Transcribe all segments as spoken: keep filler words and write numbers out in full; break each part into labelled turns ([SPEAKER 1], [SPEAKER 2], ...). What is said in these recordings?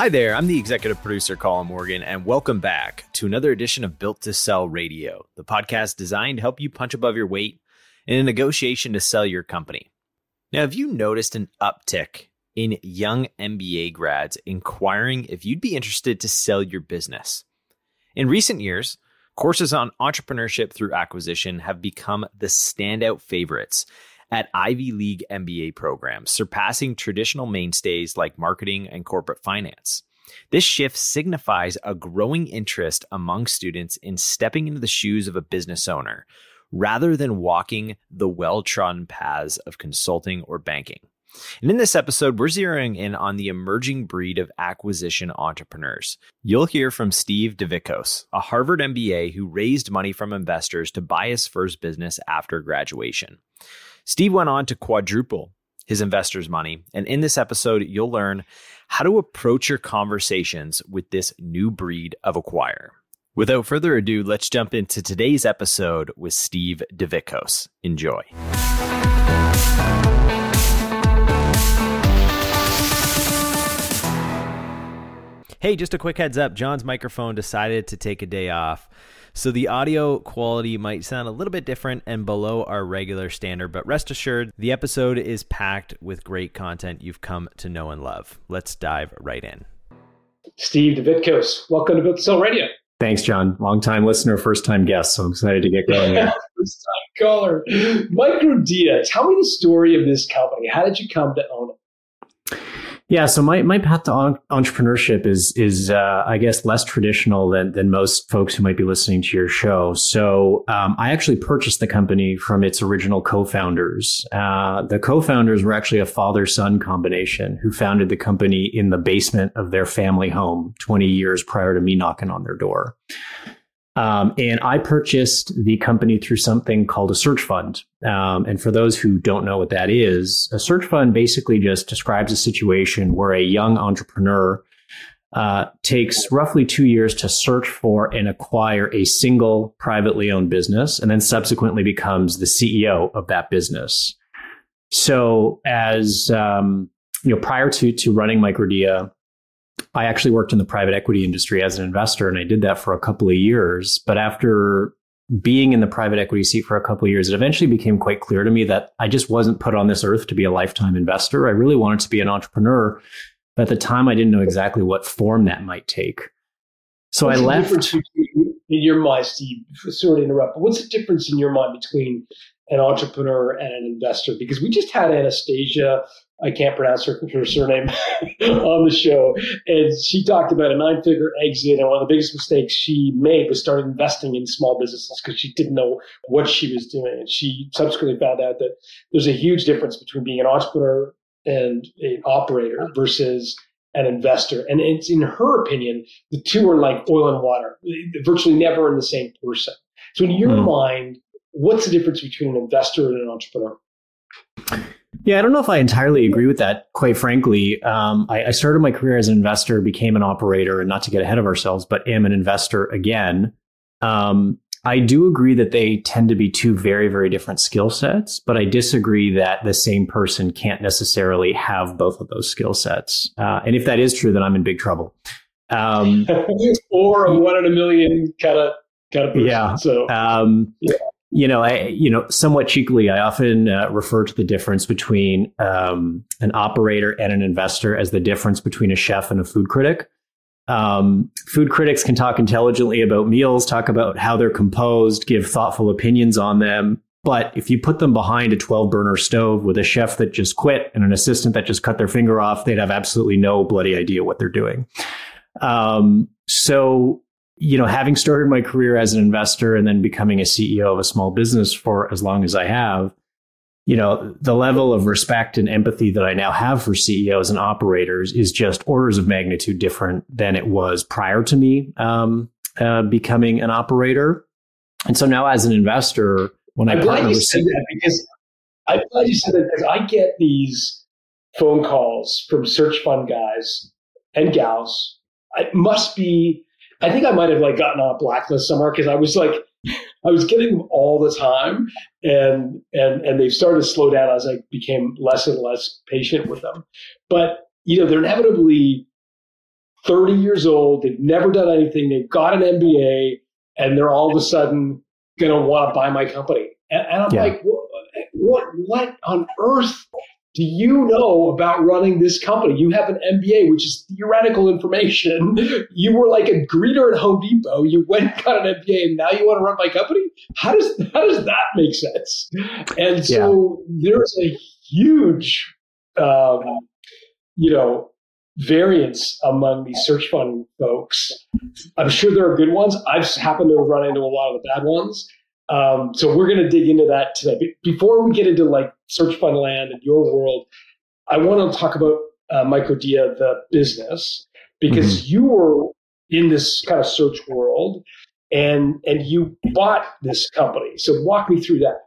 [SPEAKER 1] Hi there, I'm the executive producer, Colin Morgan, and welcome back to another edition of Built to Sell Radio, the podcast designed to help you punch above your weight in a negotiation to sell your company. Now, have you noticed an uptick in young M B A grads inquiring if you'd be interested to sell your business? In recent years, courses on entrepreneurship through acquisition have become the standout favorites at Ivy League M B A programs, surpassing traditional mainstays like marketing and corporate finance. This shift signifies a growing interest among students in stepping into the shoes of a business owner, rather than walking the well-trodden paths of consulting or banking. And in this episode, we're zeroing in on the emerging breed of acquisition entrepreneurs. You'll hear from Steve Devickos, a Harvard M B A who raised money from investors to buy his first business after graduation. Steve went on to quadruple his investors' money, and in this episode, you'll learn how to approach your conversations with this new breed of acquirer. Without further ado, let's jump into today's episode with Steve Devickos. Enjoy. Hey, just a quick heads up. John's microphone decided to take a day off, so the audio quality might sound a little bit different and below our regular standard, but rest assured, the episode is packed with great content you've come to know and love. Let's dive right in.
[SPEAKER 2] Steve Devickos, welcome to Built to Sell Radio.
[SPEAKER 3] Thanks, John. Long-time listener, first-time guest, so I'm excited to get going.
[SPEAKER 2] First-time caller. Microdea, tell me the story of this company. How did you come to own it?
[SPEAKER 3] Yeah, so my, my path to on- entrepreneurship is, is uh, I guess, less traditional than than most folks who might be listening to your show. So um, I actually purchased the company from its original co-founders. Uh, the co-founders were actually a father-son combination who founded the company in the basement of their family home twenty years prior to me knocking on their door. Um, and I purchased the company through something called a search fund. Um, and for those who don't know what that is, a search fund basically just describes a situation where a young entrepreneur uh, takes roughly two years to search for and acquire a single privately owned business, and then subsequently becomes the C E O of that business. So as um, you know, prior to to running Microdea, I actually worked in the private equity industry as an investor, and I did that for a couple of years. But after being in the private equity seat for a couple of years, it eventually became quite clear to me that I just wasn't put on this earth to be a lifetime investor. I really wanted to be an entrepreneur. But at the time, I didn't know exactly what form that might take. So
[SPEAKER 2] what's
[SPEAKER 3] I
[SPEAKER 2] the
[SPEAKER 3] left.
[SPEAKER 2] Difference between, in your mind, Steve, sorry to interrupt, but what's the difference in your mind between an entrepreneur and an investor? Because we just had Anastasia, I can't pronounce her, her surname, on the show. And she talked about a nine-figure exit. And one of the biggest mistakes she made was start investing in small businesses because she didn't know what she was doing. And she subsequently found out that there's a huge difference between being an entrepreneur and an operator versus an investor. And it's, in her opinion, the two are like oil and water, they're virtually never in the same person. So in your mm. mind, what's the difference between an investor and an entrepreneur?
[SPEAKER 3] Yeah, I don't know if I entirely agree with that, quite frankly. Um, I, I started my career as an investor, became an operator, and not to get ahead of ourselves, but am an investor again. Um, I do agree that they tend to be two very, very different skill sets, but I disagree that the same person can't necessarily have both of those skill sets. Uh, and if that is true, then I'm in big trouble. Um,
[SPEAKER 2] or a one in a million kind of kind of person.
[SPEAKER 3] Yeah.
[SPEAKER 2] So,
[SPEAKER 3] um,
[SPEAKER 2] yeah.
[SPEAKER 3] You know, I, you know, somewhat cheekily, I often uh, refer to the difference between um, an operator and an investor as the difference between a chef and a food critic. Um, food critics can talk intelligently about meals, talk about how they're composed, give thoughtful opinions on them. But if you put them behind a twelve burner stove with a chef that just quit and an assistant that just cut their finger off, they'd have absolutely no bloody idea what they're doing. Um, so You know, having started my career as an investor and then becoming a C E O of a small business for as long as I have, you know, the level of respect and empathy that I now have for C E Os and operators is just orders of magnitude different than it was prior to me um, uh, becoming an operator. And so now as an investor, when I
[SPEAKER 2] I'm
[SPEAKER 3] partner
[SPEAKER 2] glad you
[SPEAKER 3] with
[SPEAKER 2] said that because I'm glad you said that because I get these phone calls from search fund guys and gals. It must be. I think I might have like gotten on a blacklist somewhere because I was like, I was getting them all the time, and and and they've started to slow down as I became less and less patient with them. But you know, they're inevitably thirty years old. They've never done anything. They've got an M B A, and they're all of a sudden going to want to buy my company. And, and I'm yeah. like, what, what, what on earth do you know about running this company? You have an M B A, which is theoretical information. You were like a greeter at Home Depot. You went and got an M B A, and now you want to run my company? How does how does that make sense? And so yeah. there's a huge, um, you know, variance among these search fund folks. I'm sure there are good ones. I've happened to run into a lot of the bad ones. Um, so we're going to dig into that today. But before we get into like search fund land and your world, I want to talk about uh, Microdia, the business, because mm-hmm. you were in this kind of search world and and you bought this company. So walk me through that.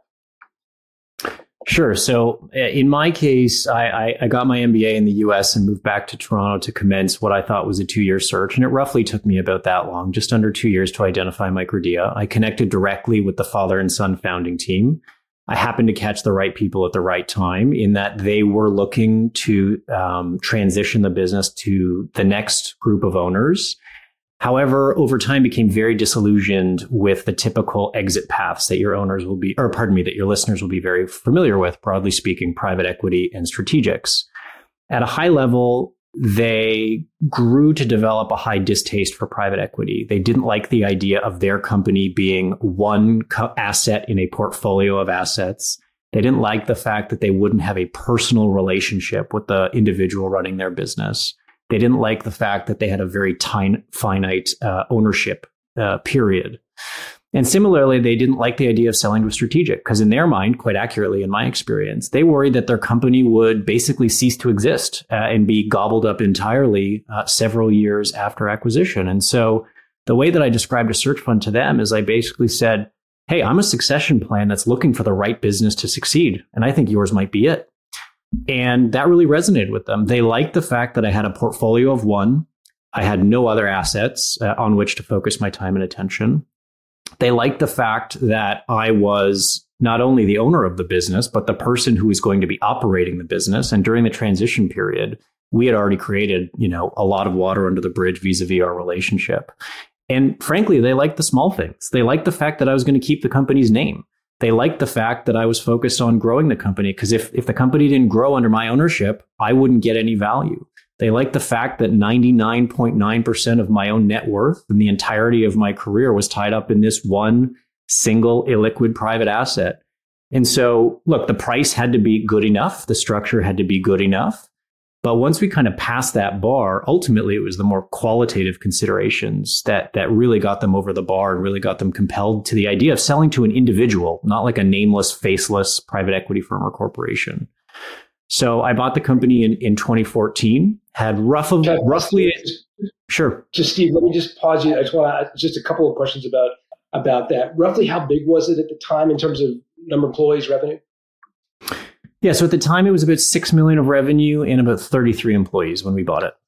[SPEAKER 3] Sure. So in my case, I, I, I got my M B A in the U S and moved back to Toronto to commence what I thought was a two-year search. And it roughly took me about that long, just under two years to identify Microdia. I connected directly with the father and son founding team. I happened to catch the right people at the right time in that they were looking to um, transition the business to the next group of owners. However, over time became very disillusioned with the typical exit paths that your owners will be, or pardon me, that your listeners will be very familiar with, broadly speaking, private equity and strategics. At a high level, they grew to develop a high distaste for private equity. They didn't like the idea of their company being one co- asset in a portfolio of assets. They didn't like the fact that they wouldn't have a personal relationship with the individual running their business. They didn't like the fact that they had a very tiny, finite uh, ownership uh, period. And similarly, they didn't like the idea of selling to a strategic because in their mind, quite accurately in my experience, they worried that their company would basically cease to exist uh, and be gobbled up entirely uh, several years after acquisition. And so the way that I described a search fund to them is I basically said, hey, I'm a succession plan that's looking for the right business to succeed. And I think yours might be it. And that really resonated with them. They liked the fact that I had a portfolio of one. I had no other assets uh, on which to focus my time and attention. They liked the fact that I was not only the owner of the business, but the person who was going to be operating the business. And during the transition period, we had already created, you know, a lot of water under the bridge vis-a-vis our relationship. And frankly, they liked the small things. They liked the fact that I was going to keep the company's name. They liked the fact that I was focused on growing the company because if, if the company didn't grow under my ownership, I wouldn't get any value. They liked the fact that ninety-nine point nine percent of my own net worth and the entirety of my career was tied up in this one single illiquid private asset. And so, look, the price had to be good enough. The structure had to be good enough. But once we kind of passed that bar, ultimately, it was the more qualitative considerations that that really got them over the bar and really got them compelled to the idea of selling to an individual, not like a nameless, faceless private equity firm or corporation. So I bought the company in, in twenty fourteen, had roughly, okay, roughly,
[SPEAKER 2] just,
[SPEAKER 3] sure.
[SPEAKER 2] Just Steve, let me just pause you. I just want to ask just a couple of questions about, about that. Roughly how big was it at the time in terms of number of employees, revenue?
[SPEAKER 3] Yeah, so at the time it was about six million of revenue and about thirty-three employees when we bought it.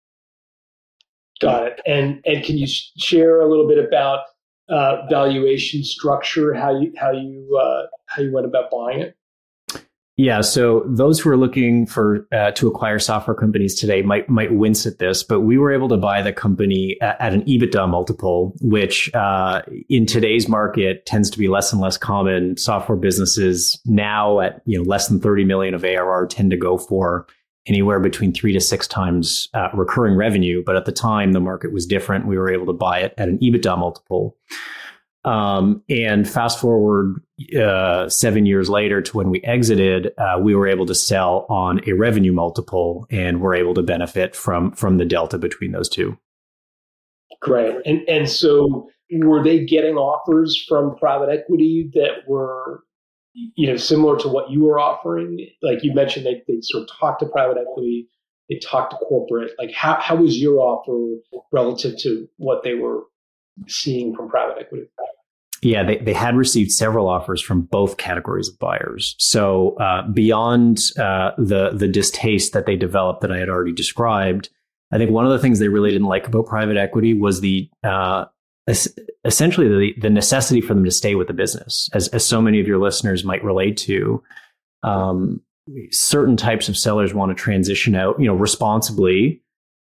[SPEAKER 2] Got it. And and can you share a little bit about uh, valuation structure, how you how you uh, how you went about buying it?
[SPEAKER 3] Yeah, so those who are looking for uh, to acquire software companies today might might wince at this, but we were able to buy the company at, at an EBITDA multiple, which uh, in today's market tends to be less and less common. Software businesses now at you know less than thirty million of A R R tend to go for anywhere between three to six times uh, recurring revenue. But at the time, the market was different. We were able to buy it at an EBITDA multiple. Um, and fast forward uh, seven years later to when we exited, uh, we were able to sell on a revenue multiple and were able to benefit from from the delta between those two.
[SPEAKER 2] Great. And and so were they getting offers from private equity that were, you know, similar to what you were offering? Like you mentioned, they they sort of talked to private equity, they talked to corporate. Like how how was your offer relative to what they were seeing from private equity?
[SPEAKER 3] Yeah, they, they had received several offers from both categories of buyers. So uh, beyond uh, the the distaste that they developed that I had already described, I think one of the things they really didn't like about private equity was the uh, es- essentially the, the necessity for them to stay with the business. As, as so many of your listeners might relate to, um, certain types of sellers want to transition out, you know, responsibly.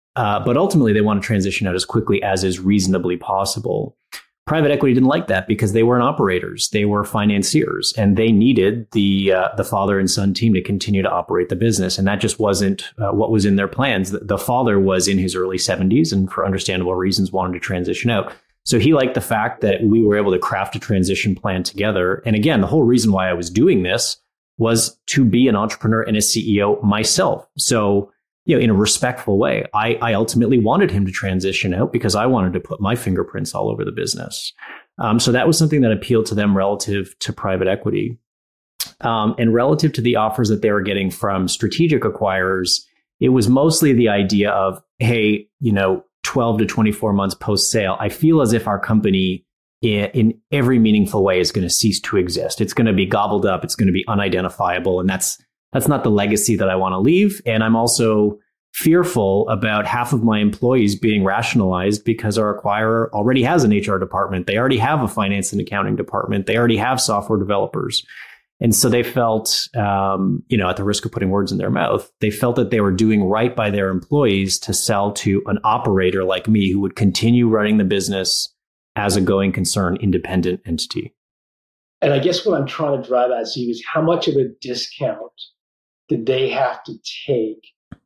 [SPEAKER 3] Uh, but ultimately, they want to transition out as quickly as is reasonably possible. Private equity didn't like that because they weren't operators; they were financiers, and they needed the uh, the father and son team to continue to operate the business, and that just wasn't uh, what was in their plans. The, the father was in his early seventies, and for understandable reasons, wanted to transition out. So he liked the fact that we were able to craft a transition plan together. And again, the whole reason why I was doing this was to be an entrepreneur and a C E O myself. So, you know, in a respectful way, I, I ultimately wanted him to transition out because I wanted to put my fingerprints all over the business. Um, so that was something that appealed to them relative to private equity. Um, and relative to the offers that they were getting from strategic acquirers, it was mostly the idea of, hey, you know, twelve to twenty-four months post-sale, I feel as if our company in, in every meaningful way is going to cease to exist. It's going to be gobbled up. It's going to be unidentifiable. And that's that's not the legacy that I want to leave. And I'm also fearful about half of my employees being rationalized because our acquirer already has an H R department. They already have a finance and accounting department. They already have software developers. And so they felt, um, you know, at the risk of putting words in their mouth, they felt that they were doing right by their employees to sell to an operator like me who would continue running the business as a going concern independent entity.
[SPEAKER 2] And I guess what I'm trying to drive at, Steve, is how much of a discount did they have to take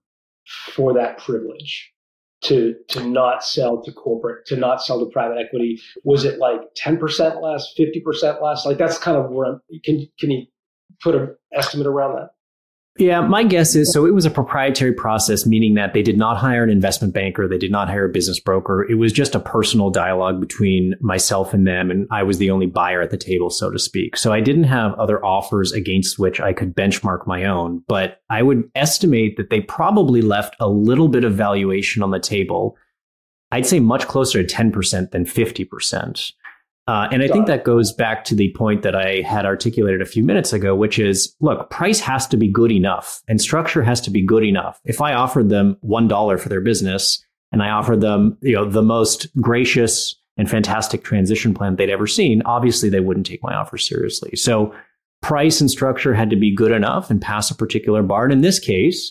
[SPEAKER 2] for that privilege to to not sell to corporate, to not sell to private equity? Was it like ten percent less, fifty percent less? Like that's kind of where I'm, can, can you put an estimate around that?
[SPEAKER 3] Yeah, my guess is, so it was a proprietary process, meaning that they did not hire an investment banker. They did not hire a business broker. It was just a personal dialogue between myself and them. And I was the only buyer at the table, so to speak. So I didn't have other offers against which I could benchmark my own. But I would estimate that they probably left a little bit of valuation on the table. I'd say much closer to ten percent than fifty percent. Uh, and I think that goes back to the point that I had articulated a few minutes ago, which is, look, price has to be good enough and structure has to be good enough. If I offered them one dollar for their business and I offered them, you know, the most gracious and fantastic transition plan they'd ever seen, obviously they wouldn't take my offer seriously. So price and structure had to be good enough and pass a particular bar. And in this case,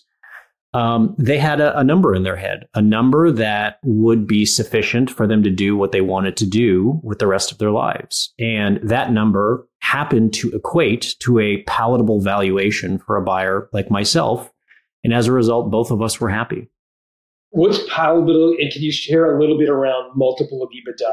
[SPEAKER 3] Um, they had a, a number in their head, a number that would be sufficient for them to do what they wanted to do with the rest of their lives. And that number happened to equate to a palatable valuation for a buyer like myself. And as a result, both of us were happy.
[SPEAKER 2] What's palatable? And can you share a little bit around multiple of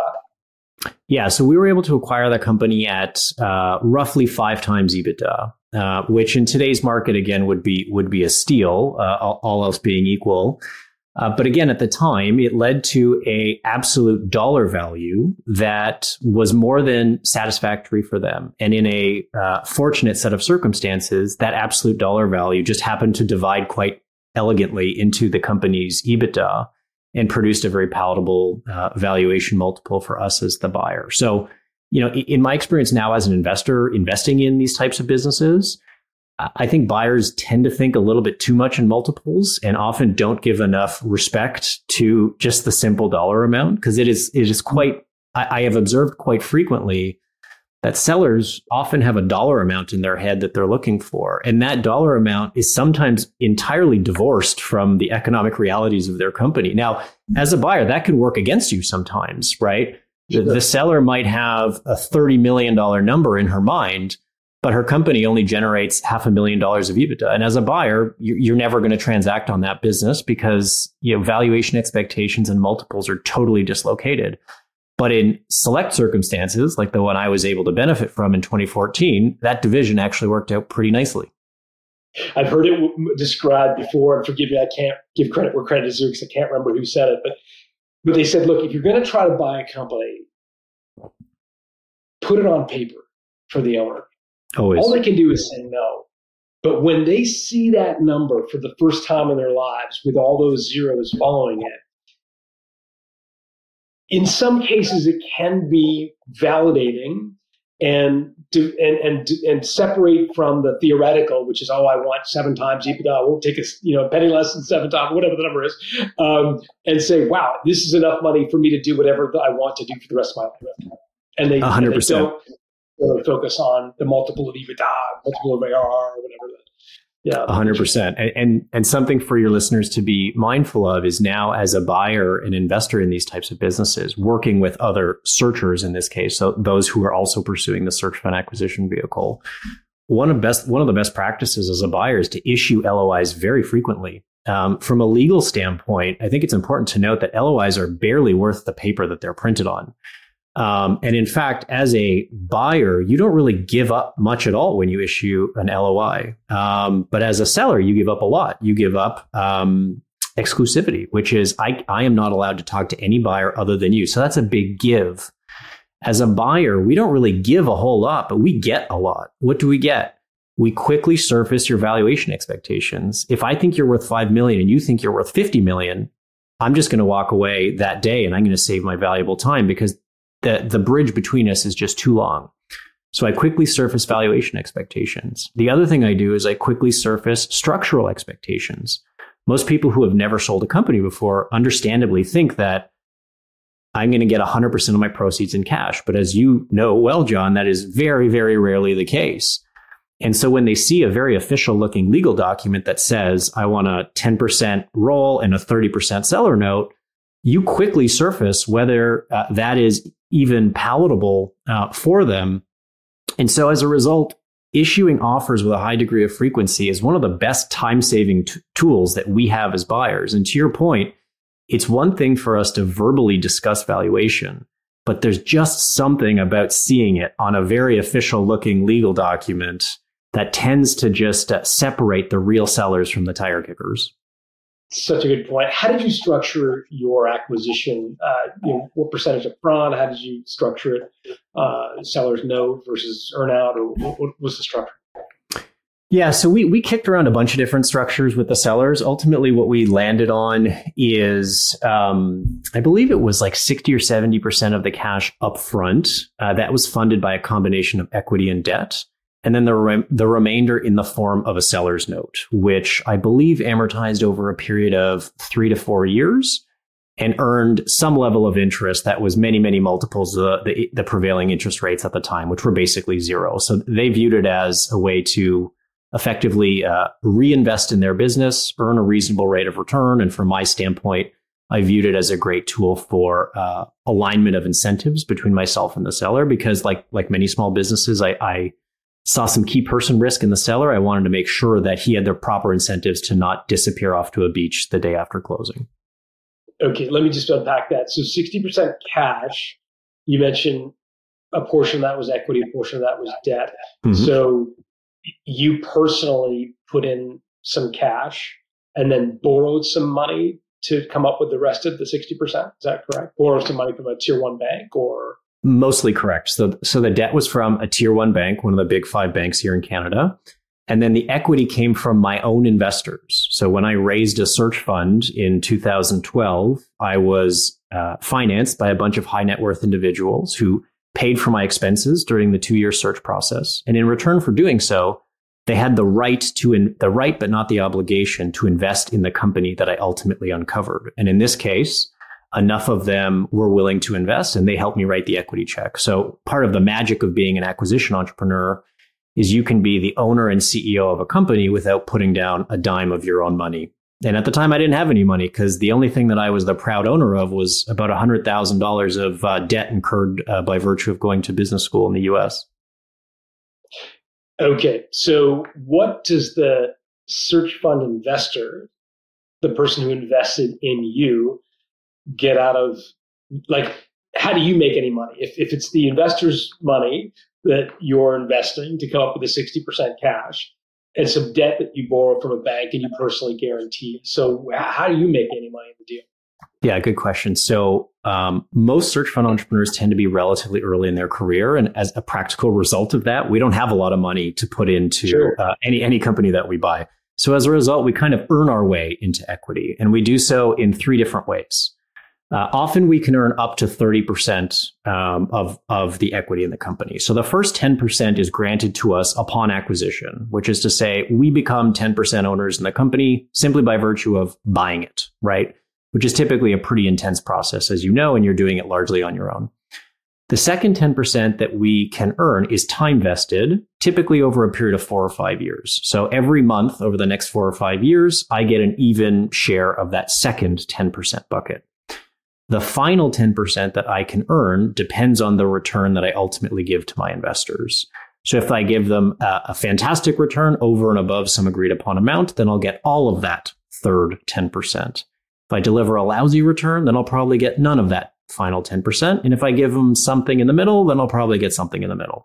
[SPEAKER 2] EBITDA?
[SPEAKER 3] Yeah, so we were able to acquire that company at uh, roughly five times EBITDA. Uh, which in today's market, again, would be would be a steal, uh, all, all else being equal. Uh, but again, at the time, it led to a absolute dollar value that was more than satisfactory for them. And in a uh, fortunate set of circumstances, that absolute dollar value just happened to divide quite elegantly into the company's EBITDA and produced a very palatable uh, valuation multiple for us as the buyer. So, you know, in my experience now as an investor investing in these types of businesses, I think buyers tend to think a little bit too much in multiples and often don't give enough respect to just the simple dollar amount, because it is it is quite, I, I have observed quite frequently that sellers often have a dollar amount in their head that they're looking for. And that dollar amount is sometimes entirely divorced from the economic realities of their company. Now, as a buyer, that can work against you sometimes, right? The, the seller might have a thirty million dollars number in her mind, but her company only generates half a million dollars of EBITDA. And as a buyer, you're never going to transact on that business because, you know, valuation expectations and multiples are totally dislocated. But in select circumstances, like the one I was able to benefit from in twenty fourteen, that division actually worked out pretty nicely.
[SPEAKER 2] I've heard it w- described before, and forgive me, I can't give credit where credit is due because I can't remember who said it, but But they said, look, if you're going to try to buy a company, put it on paper for the owner.
[SPEAKER 3] Always.
[SPEAKER 2] All they can do is say no. But when they see that number for the first time in their lives with all those zeros following it, in some cases it can be validating and do, and and and separate from the theoretical, which is, oh, I want seven times EBITDA. I won't take a you know a penny less than seven times, whatever the number is, um, and say, wow, this is enough money for me to do whatever I want to do for the rest of my life. And they,
[SPEAKER 3] one hundred percent.
[SPEAKER 2] And they don't really focus on the multiple of EBITDA, multiple of A R R, or whatever Yeah,
[SPEAKER 3] A hundred percent. And, and and something for your listeners to be mindful of is now, as a buyer and investor in these types of businesses, working with other searchers in this case, so those who are also pursuing the search fund acquisition vehicle. One of best one of the best practices as a buyer is to issue L O Is very frequently. Um, from a legal standpoint, I think it's important to note that L O Is are barely worth the paper that they're printed on. Um, and in fact, as a buyer, you don't really give up much at all when you issue an L O I. Um, but as a seller, you give up a lot. You give up um, exclusivity, which is I, I am not allowed to talk to any buyer other than you. So that's a big give. As a buyer, we don't really give a whole lot, but we get a lot. What do we get? We quickly surface your valuation expectations. If I think you're worth five million dollars and you think you're worth fifty million dollars, I'm just going to walk away that day and I'm going to save my valuable time because the, the bridge between us is just too long. So I quickly surface valuation expectations. The other thing I do is I quickly surface structural expectations. Most people who have never sold a company before understandably think that I'm going to get one hundred percent of my proceeds in cash. But as you know well, John, that is very, very rarely the case. And so when they see a very official looking legal document that says, I want a ten percent roll and a thirty percent seller note, you quickly surface whether uh, that is even palatable uh, for them. And so as a result, issuing offers with a high degree of frequency is one of the best time-saving t- tools that we have as buyers. And to your point, it's one thing for us to verbally discuss valuation, but there's just something about seeing it on a very official-looking legal document that tends to just uh, separate the real sellers from the tire kickers.
[SPEAKER 2] Such a good point. How did you structure your acquisition? Uh, you know, what percentage up front? How did you structure it? Uh, seller's note versus earnout, or what, what was the structure?
[SPEAKER 3] Yeah, so we we kicked around a bunch of different structures with the sellers. Ultimately, what we landed on is, um, I believe it was like sixty or seventy percent of the cash up front. Uh, that was funded by a combination of equity and debt. And then the re- the remainder in the form of a seller's note, which I believe amortized over a period of three to four years and earned some level of interest that was many, many multiples of the, the, the prevailing interest rates at the time, which were basically zero. So they viewed it as a way to effectively uh, reinvest in their business, earn a reasonable rate of return. And from my standpoint, I viewed it as a great tool for uh, alignment of incentives between myself and the seller, because like like many small businesses, I, I saw some key person risk in the seller. I wanted to make sure that he had the proper incentives to not disappear off to a beach the day after closing.
[SPEAKER 2] Okay, let me just unpack that. So sixty percent cash, you mentioned a portion of that was equity, a portion of that was debt. Mm-hmm. So you personally put in some cash and then borrowed some money to come up with the rest of the sixty percent. Is that correct? Borrow some money from a tier one bank, or?
[SPEAKER 3] Mostly correct. So, so the debt was from a tier one bank, one of the big five banks here in Canada. And then the equity came from my own investors. So when I raised a search fund in two thousand twelve, I was uh, financed by a bunch of high net worth individuals who paid for my expenses during the two-year search process. And in return for doing so, they had the right to in, the right, but not the obligation to invest in the company that I ultimately uncovered. And in this case, enough of them were willing to invest, and they helped me write the equity check. So part of the magic of being an acquisition entrepreneur is you can be the owner and C E O of a company without putting down a dime of your own money. And at the time, I didn't have any money because the only thing that I was the proud owner of was about one hundred thousand dollars of uh, debt incurred uh, by virtue of going to business school in the U S.
[SPEAKER 2] Okay, so what does the search fund investor, the person who invested in you, get out of, like, how do you make any money? If if it's the investor's money that you're investing to come up with the sixty percent cash and some debt that you borrow from a bank and you personally guarantee. So how do you make any money in the deal?
[SPEAKER 3] Yeah, good question. So um, most search fund entrepreneurs tend to be relatively early in their career. And as a practical result of that, we don't have a lot of money to put into sure. uh, any any company that we buy. So as a result, we kind of earn our way into equity. And we do so in three different ways. Uh, often we can earn up to thirty percent um, of, of the equity in the company. So the first ten percent is granted to us upon acquisition, which is to say we become ten percent owners in the company simply by virtue of buying it, right? Which is typically a pretty intense process, as you know, and you're doing it largely on your own. The second ten percent that we can earn is time vested, typically over a period of four or five years. So every month over the next four or five years, I get an even share of that second ten percent bucket. The final ten percent that I can earn depends on the return that I ultimately give to my investors. So if I give them a, a fantastic return over and above some agreed upon amount, then I'll get all of that third ten percent. If I deliver a lousy return, then I'll probably get none of that final ten percent. And if I give them something in the middle, then I'll probably get something in the middle.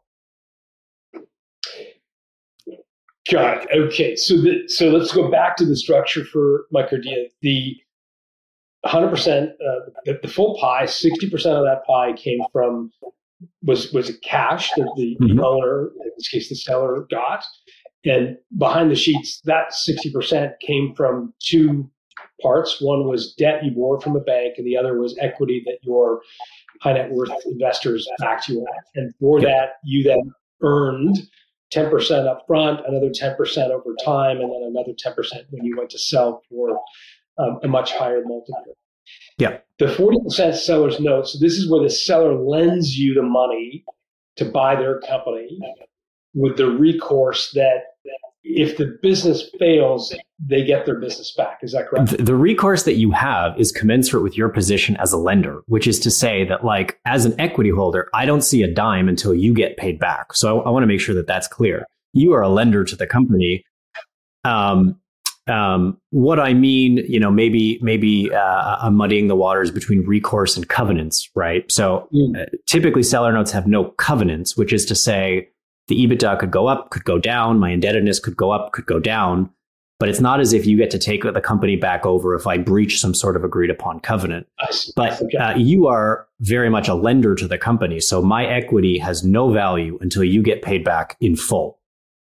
[SPEAKER 2] Got it. Okay. So the, so let's go back to the structure for Microdea. The one hundred percent, uh, the, the full pie, sixty percent of that pie came from, was was cash that the, mm-hmm. the owner, in this case the seller, got. And behind the sheets, that sixty percent came from two parts. One was debt you borrowed from a bank, and the other was equity that your high net worth investors backed you on. And for yep. that, you then earned ten percent up front, another ten percent over time, and then another ten percent when you went to sell for um, a much higher multiple.
[SPEAKER 3] Yeah.
[SPEAKER 2] The forty percent seller's note, so this is where the seller lends you the money to buy their company with the recourse that if the business fails, they get their business back. Is that correct?
[SPEAKER 3] The, the recourse that you have is commensurate with your position as a lender, which is to say that, like, as an equity holder, I don't see a dime until you get paid back. So I, I want to make sure that that's clear. You are a lender to the company. Um, um, what I mean, you know, maybe maybe uh, I'm muddying the waters between recourse and covenants, right? So mm. uh, typically seller notes have no covenants, which is to say, the EBITDA could go up, could go down. My indebtedness could go up, could go down. But it's not as if you get to take the company back over if I breach some sort of agreed upon covenant. But okay. uh, you are very much a lender to the company. So my equity has no value until you get paid back in full.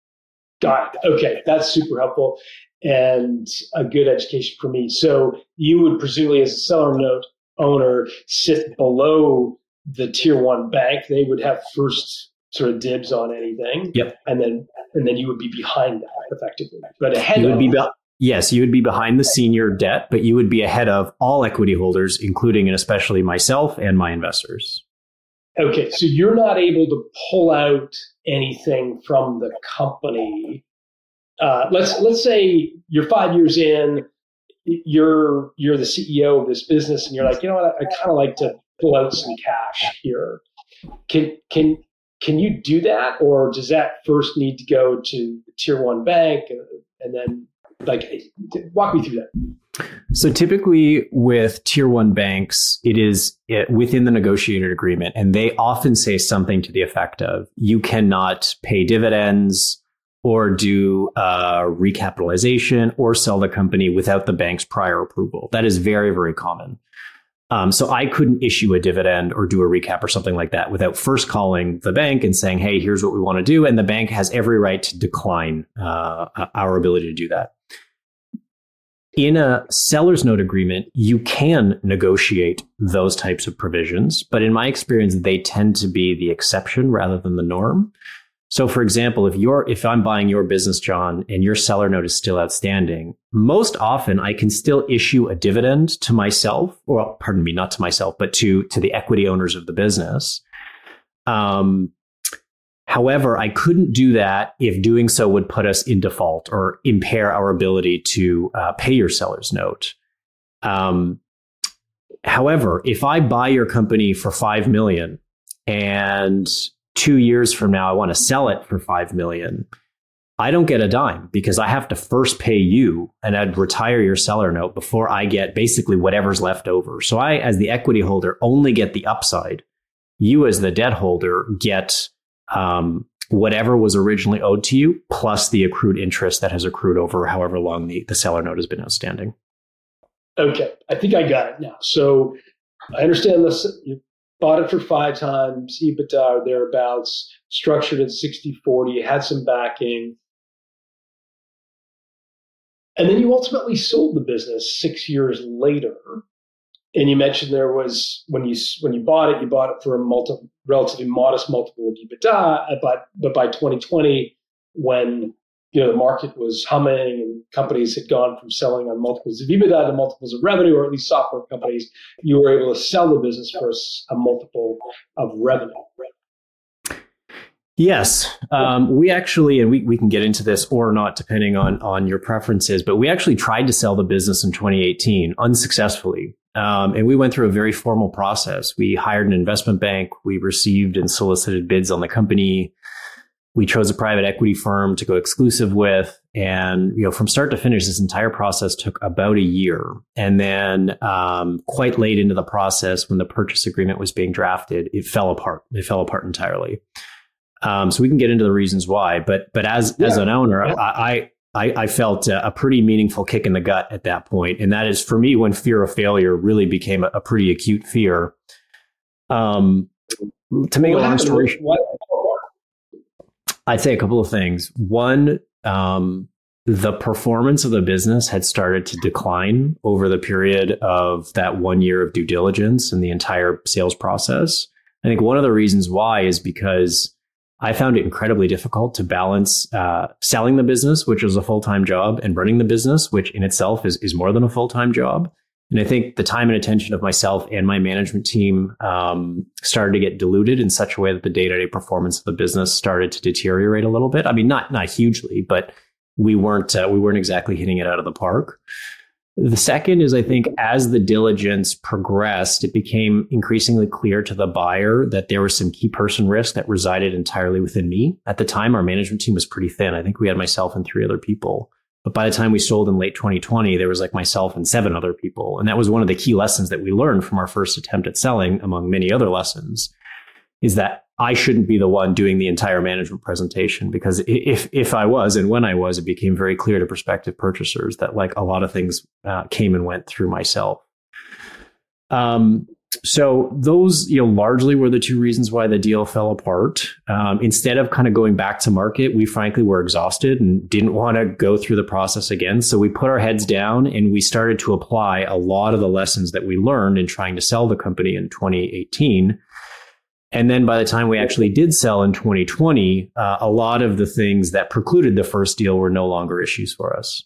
[SPEAKER 2] Got it. Okay. That's super helpful and a good education for me. So you would presumably, as a seller note owner, sit below the tier one bank. They would have first sort of dibs on anything.
[SPEAKER 3] Yep.
[SPEAKER 2] And then and then you would be behind that effectively. But ahead
[SPEAKER 3] you would
[SPEAKER 2] of
[SPEAKER 3] be, be yes, you would be behind the senior debt, but you would be ahead of all equity holders, including and especially myself and my investors.
[SPEAKER 2] Okay. So you're not able to pull out anything from the company. Uh, let's let's say you're five years in, you're you're the C E O of this business, and you're like, you know what, I, I kind of like to pull out some cash here. Can can Can you do that, or does that first need to go to the tier one bank, and then like walk me through that?
[SPEAKER 3] So typically with tier one banks, it is within the negotiated agreement, and they often say something to the effect of you cannot pay dividends or do uh, recapitalization or sell the company without the bank's prior approval. That is very, very common. Um, so I couldn't issue a dividend or do a recap or something like that without first calling the bank and saying, hey, here's what we want to do. And the bank has every right to decline uh, our ability to do that. In a seller's note agreement, you can negotiate those types of provisions. But in my experience, they tend to be the exception rather than the norm. So, for example, if you're if I'm buying your business, John, and your seller note is still outstanding, most often I can still issue a dividend to myself, or pardon me, not to myself, but to to the equity owners of the business. Um, however, I couldn't do that if doing so would put us in default or impair our ability to uh, pay your seller's note. Um, however, if I buy your company for five million dollars and two years from now, I want to sell it for five million dollars, I don't get a dime because I have to first pay you and I'd retire your seller note before I get basically whatever's left over. So I, as the equity holder, only get the upside. You, as the debt holder, get um, whatever was originally owed to you, plus the accrued interest that has accrued over however long the, the seller note has been outstanding.
[SPEAKER 2] Okay, I think I got it now. So I understand this. You bought it for five times EBITDA or thereabouts, structured at sixty forty, had some backing. And then you ultimately sold the business six years later. And you mentioned there was, when you when you bought it, you bought it for a multi, relatively modest multiple of EBITDA. But, but by twenty twenty, when you know, the market was humming and companies had gone from selling on multiples of EBITDA to multiples of revenue, or at least software companies, you were able to sell the business for a multiple of revenue.
[SPEAKER 3] Yes, um, we actually, and we, we can get into this or not, depending on, on your preferences, but we actually tried to sell the business in twenty eighteen unsuccessfully. Um, and we went through a very formal process. We hired an investment bank. We received and solicited bids on the company. We chose a private equity firm to go exclusive with. And, you know, from start to finish, this entire process took about a year. And then um, quite late into the process, when the purchase agreement was being drafted, it fell apart. It fell apart entirely. Um, so we can get into the reasons why, but but as yeah. as an owner, yeah. I, I I felt a, a pretty meaningful kick in the gut at that point, and that is for me when fear of failure really became a, a pretty acute fear. Um, to make what a long story short, I'd say a couple of things. One, um, the performance of the business had started to decline over the period of that one year of due diligence and the entire sales process. I think one of the reasons why is because I found it incredibly difficult to balance uh, selling the business, which is a full-time job, and running the business, which in itself is, is more than a full-time job. And I think the time and attention of myself and my management team um, started to get diluted in such a way that the day-to-day performance of the business started to deteriorate a little bit. I mean, not not hugely, but we weren't uh, we weren't exactly hitting it out of the park. The second is, I think, as the diligence progressed, it became increasingly clear to the buyer that there was some key person risk that resided entirely within me. At the time, our management team was pretty thin. I think we had myself and three other people. But by the time we sold in late twenty twenty, there was like myself and seven other people. And that was one of the key lessons that we learned from our first attempt at selling, among many other lessons, is that I shouldn't be the one doing the entire management presentation, because if if I was, and when I was, it became very clear to prospective purchasers that like a lot of things uh, came and went through myself. Um, so those, you know, largely were the two reasons why the deal fell apart. Um, instead of kind of going back to market, we frankly were exhausted and didn't want to go through the process again. So we put our heads down and we started to apply a lot of the lessons that we learned in trying to sell the company in twenty eighteen. And then by the time we actually did sell in twenty twenty, uh, a lot of the things that precluded the first deal were no longer issues for us.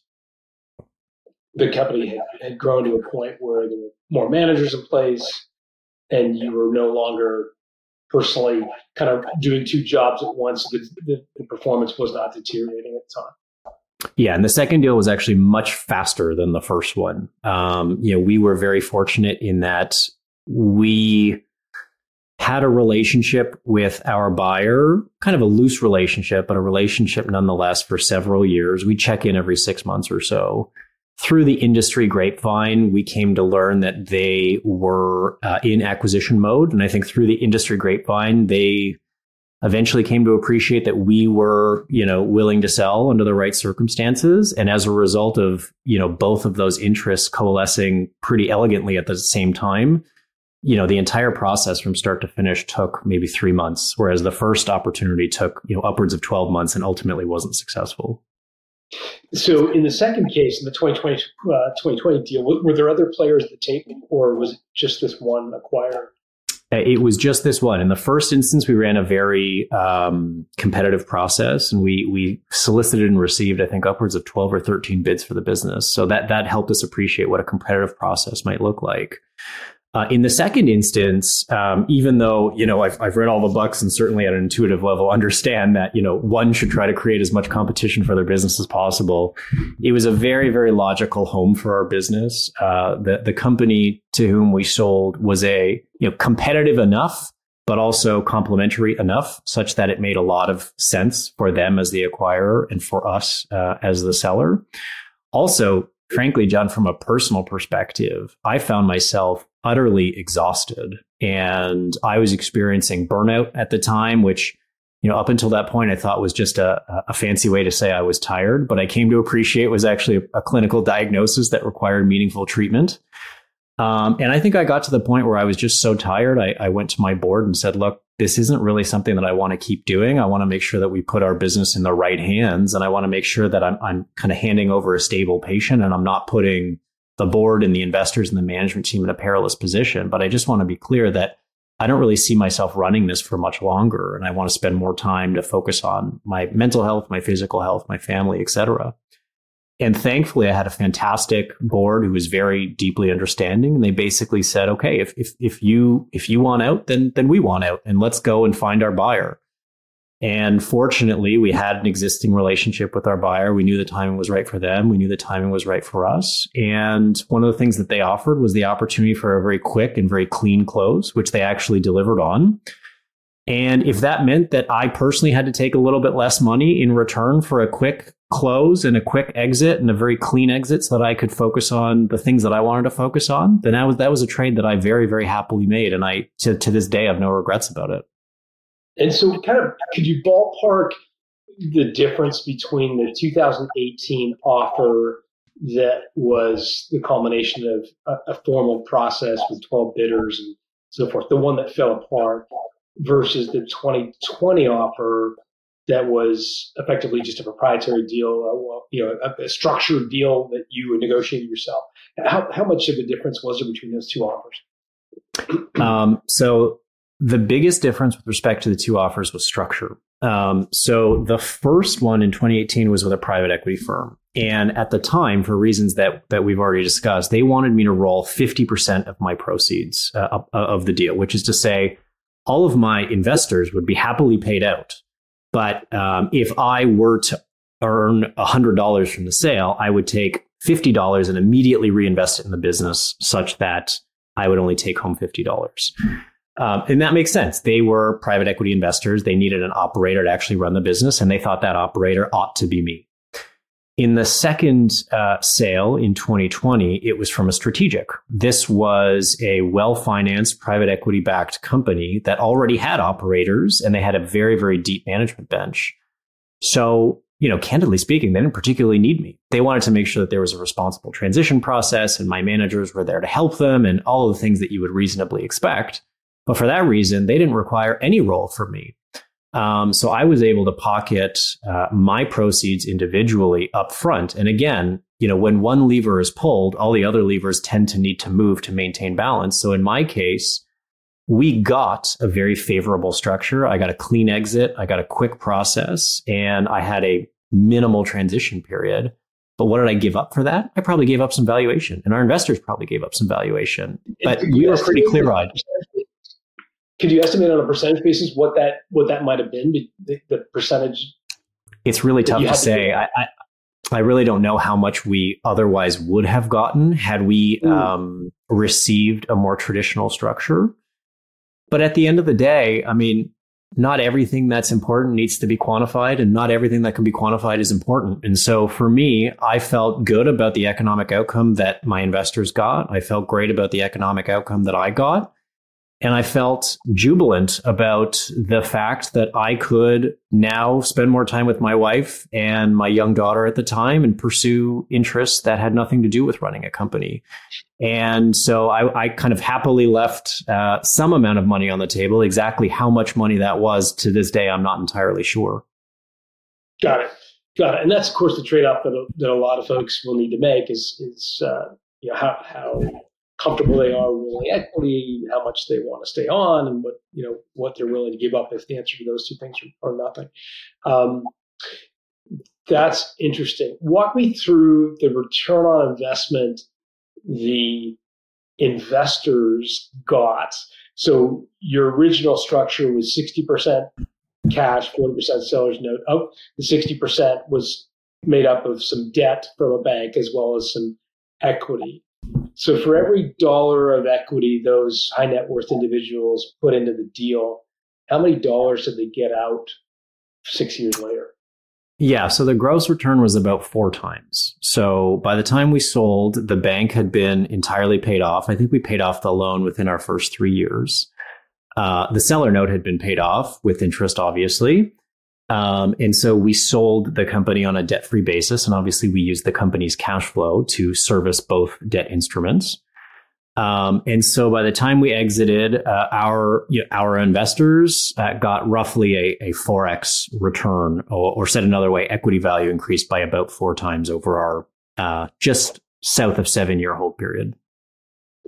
[SPEAKER 2] The company had, had grown to a point where there were more managers in place, and you were no longer personally kind of doing two jobs at once. The, the, the performance was not deteriorating at the time.
[SPEAKER 3] Yeah, and the second deal was actually much faster than the first one. Um, you know, we were very fortunate in that we had a relationship with our buyer, kind of a loose relationship, but a relationship nonetheless for several years. We check in every six months or so. Through the industry grapevine, we came to learn that they were uh, in acquisition mode. And I think through the industry grapevine, they eventually came to appreciate that we were, you know, willing to sell under the right circumstances. And as a result of, you know, both of those interests coalescing pretty elegantly at the same time, you know, the entire process from start to finish took maybe three months, whereas the first opportunity took, you know, upwards of twelve months and ultimately wasn't successful.
[SPEAKER 2] So in the second case, in the twenty twenty, uh, twenty twenty deal, were there other players at the table, or was it just this one acquirer?
[SPEAKER 3] It was just this one. In the first instance, we ran a very um, competitive process, and we we solicited and received, I think, upwards of twelve or thirteen bids for the business. So that that helped us appreciate what a competitive process might look like. Uh, in the second instance, um, even though, you know, I've, I've read all the books and certainly at an intuitive level understand that, you know, one should try to create as much competition for their business as possible. It was a very, very logical home for our business. Uh, the, the company to whom we sold was a, you know, competitive enough, but also complementary enough such that it made a lot of sense for them as the acquirer and for us uh, as the seller. Also, frankly, John, from a personal perspective, I found myself utterly exhausted, and I was experiencing burnout at the time, which, you know, up until that point, I thought was just a, a fancy way to say I was tired, but I came to appreciate was actually a, a clinical diagnosis that required meaningful treatment. Um, and I think I got to the point where I was just so tired, I, I went to my board and said, look, this isn't really something that I want to keep doing. I want to make sure that we put our business in the right hands. And I want to make sure that I'm, I'm kind of handing over a stable patient, and I'm not putting the board and the investors and the management team in a perilous position. But I just want to be clear that I don't really see myself running this for much longer. And I want to spend more time to focus on my mental health, my physical health, my family, et cetera. And thankfully, I had a fantastic board who was very deeply understanding. And they basically said, okay, if if if you if you want out, then then we want out, and let's go and find our buyer. And fortunately, we had an existing relationship with our buyer. We knew the timing was right for them. We knew the timing was right for us. And one of the things that they offered was the opportunity for a very quick and very clean close, which they actually delivered on. And if that meant that I personally had to take a little bit less money in return for a quick close and a quick exit and a very clean exit so that I could focus on the things that I wanted to focus on, then that was, that was a trade that I very, very happily made. And I, to, to this day, have no regrets about it.
[SPEAKER 2] And so kind of, could you ballpark the difference between the two thousand eighteen offer that was the culmination of a, a formal process with twelve bidders and so forth, the one that fell apart, versus the twenty twenty offer that was effectively just a proprietary deal, uh, you know, a, a structured deal that you negotiated yourself? How, how much of a difference was there between those two offers?
[SPEAKER 3] Um, so the biggest difference with respect to the two offers was structure. Um, so the first one in twenty eighteen was with a private equity firm. And at the time, for reasons that, that we've already discussed, they wanted me to roll fifty percent of my proceeds uh, of the deal, which is to say all of my investors would be happily paid out. But um, if I were to earn one hundred dollars from the sale, I would take fifty dollars and immediately reinvest it in the business such that I would only take home fifty dollars. Um, and that makes sense. They were private equity investors. They needed an operator to actually run the business, and they thought that operator ought to be me. In the second uh, sale in twenty twenty, it was from a strategic. This was a well-financed, private equity-backed company that already had operators, and they had a very, very deep management bench. So, you know, candidly speaking, they didn't particularly need me. They wanted to make sure that there was a responsible transition process, and my managers were there to help them, and all of the things that you would reasonably expect. But for that reason, they didn't require any role from me. Um, so I was able to pocket uh, my proceeds individually up front. And again, you know, when one lever is pulled, all the other levers tend to need to move to maintain balance. So in my case, we got a very favorable structure. I got a clean exit. I got a quick process, and I had a minimal transition period. But what did I give up for that? I probably gave up some valuation, and our investors probably gave up some valuation. But we were pretty clear-eyed.
[SPEAKER 2] Could you estimate on a percentage basis what that what that might have been, the, the percentage?
[SPEAKER 3] It's really tough to say. To I, I I really don't know how much we otherwise would have gotten had we mm. um, received a more traditional structure. But at the end of the day, I mean, not everything that's important needs to be quantified, and not everything that can be quantified is important. And so for me, I felt good about the economic outcome that my investors got. I felt great about the economic outcome that I got. And I felt jubilant about the fact that I could now spend more time with my wife and my young daughter at the time and pursue interests that had nothing to do with running a company. And so I, I kind of happily left uh, some amount of money on the table. Exactly how much money that was to this day, I'm not entirely sure.
[SPEAKER 2] Got it. Got it. And that's, of course, the trade-off that a, that a lot of folks will need to make is, is uh, you know, how, how comfortable they are rolling equity, how much they want to stay on, and what, you know, what they're willing to give up if the answer to those two things are, are nothing. Um, that's interesting. Walk me through the return on investment the investors got. So your original structure was sixty percent cash, forty percent seller's note. Oh, the sixty percent was made up of some debt from a bank as well as some equity. So for every dollar of equity those high net worth individuals put into the deal, how many dollars did they get out six years later?
[SPEAKER 3] Yeah, so the gross return was about four times. So by the time we sold, the bank had been entirely paid off. I think we paid off the loan within our first three years. Uh, the seller note had been paid off with interest, obviously. Um, and so we sold the company on a debt-free basis. And obviously, we used the company's cash flow to service both debt instruments. Um, and so by the time we exited, uh, our you know, our investors uh, got roughly a, a four X return, or, or said another way, equity value increased by about four times over our uh, just south of seven year hold period.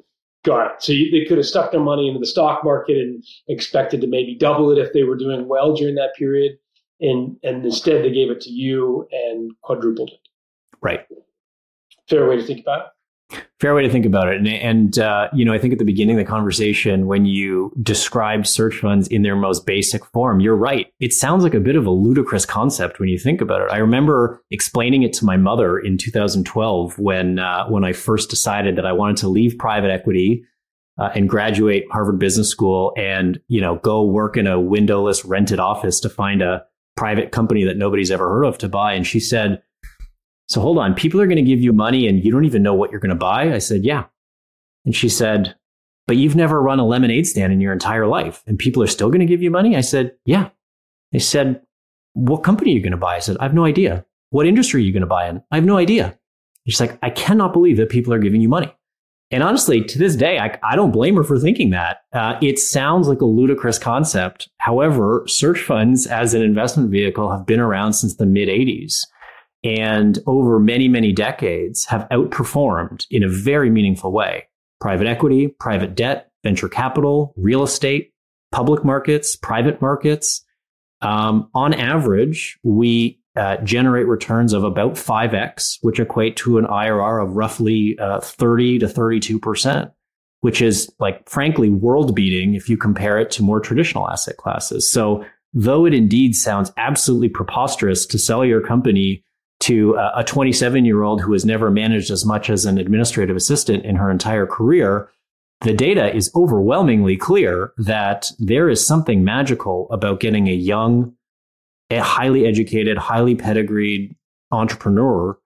[SPEAKER 2] Got it. So you, they could have stuck their money into the stock market and expected to maybe double it if they were doing well during that period. And, and instead they gave it to you and quadrupled it.
[SPEAKER 3] Right.
[SPEAKER 2] Fair way to think about it.
[SPEAKER 3] Fair way to think about it. And, and uh, you know, I think at the beginning of the conversation, when you described search funds in their most basic form, you're right. It sounds like a bit of a ludicrous concept when you think about it. I remember explaining it to my mother in two thousand twelve when uh, when I first decided that I wanted to leave private equity uh, and graduate Harvard Business School and, you know, go work in a windowless rented office to find a private company that nobody's ever heard of to buy. And she said, so hold on, people are going to give you money and you don't even know what you're going to buy? I said, yeah. And she said, but you've never run a lemonade stand in your entire life and people are still going to give you money? I said, yeah. They said, what company are you going to buy? I said, I have no idea. What industry are you going to buy in? I have no idea. She's like, I cannot believe that people are giving you money. And honestly, to this day, I, I don't blame her for thinking that. Uh, it sounds like a ludicrous concept. However, search funds as an investment vehicle have been around since the mid eighties. And over many, many decades have outperformed in a very meaningful way. Private equity, private debt, venture capital, real estate, public markets, private markets. Um, on average, we uh, generate returns of about five x, which equate to an I R R of roughly uh, thirty to thirty-two percent, which is, like, frankly, world beating if you compare it to more traditional asset classes. So though it indeed sounds absolutely preposterous to sell your company to a twenty-seven-year-old who has never managed as much as an administrative assistant in her entire career, the data is overwhelmingly clear that there is something magical about getting a young, a highly educated, highly pedigreed entrepreneur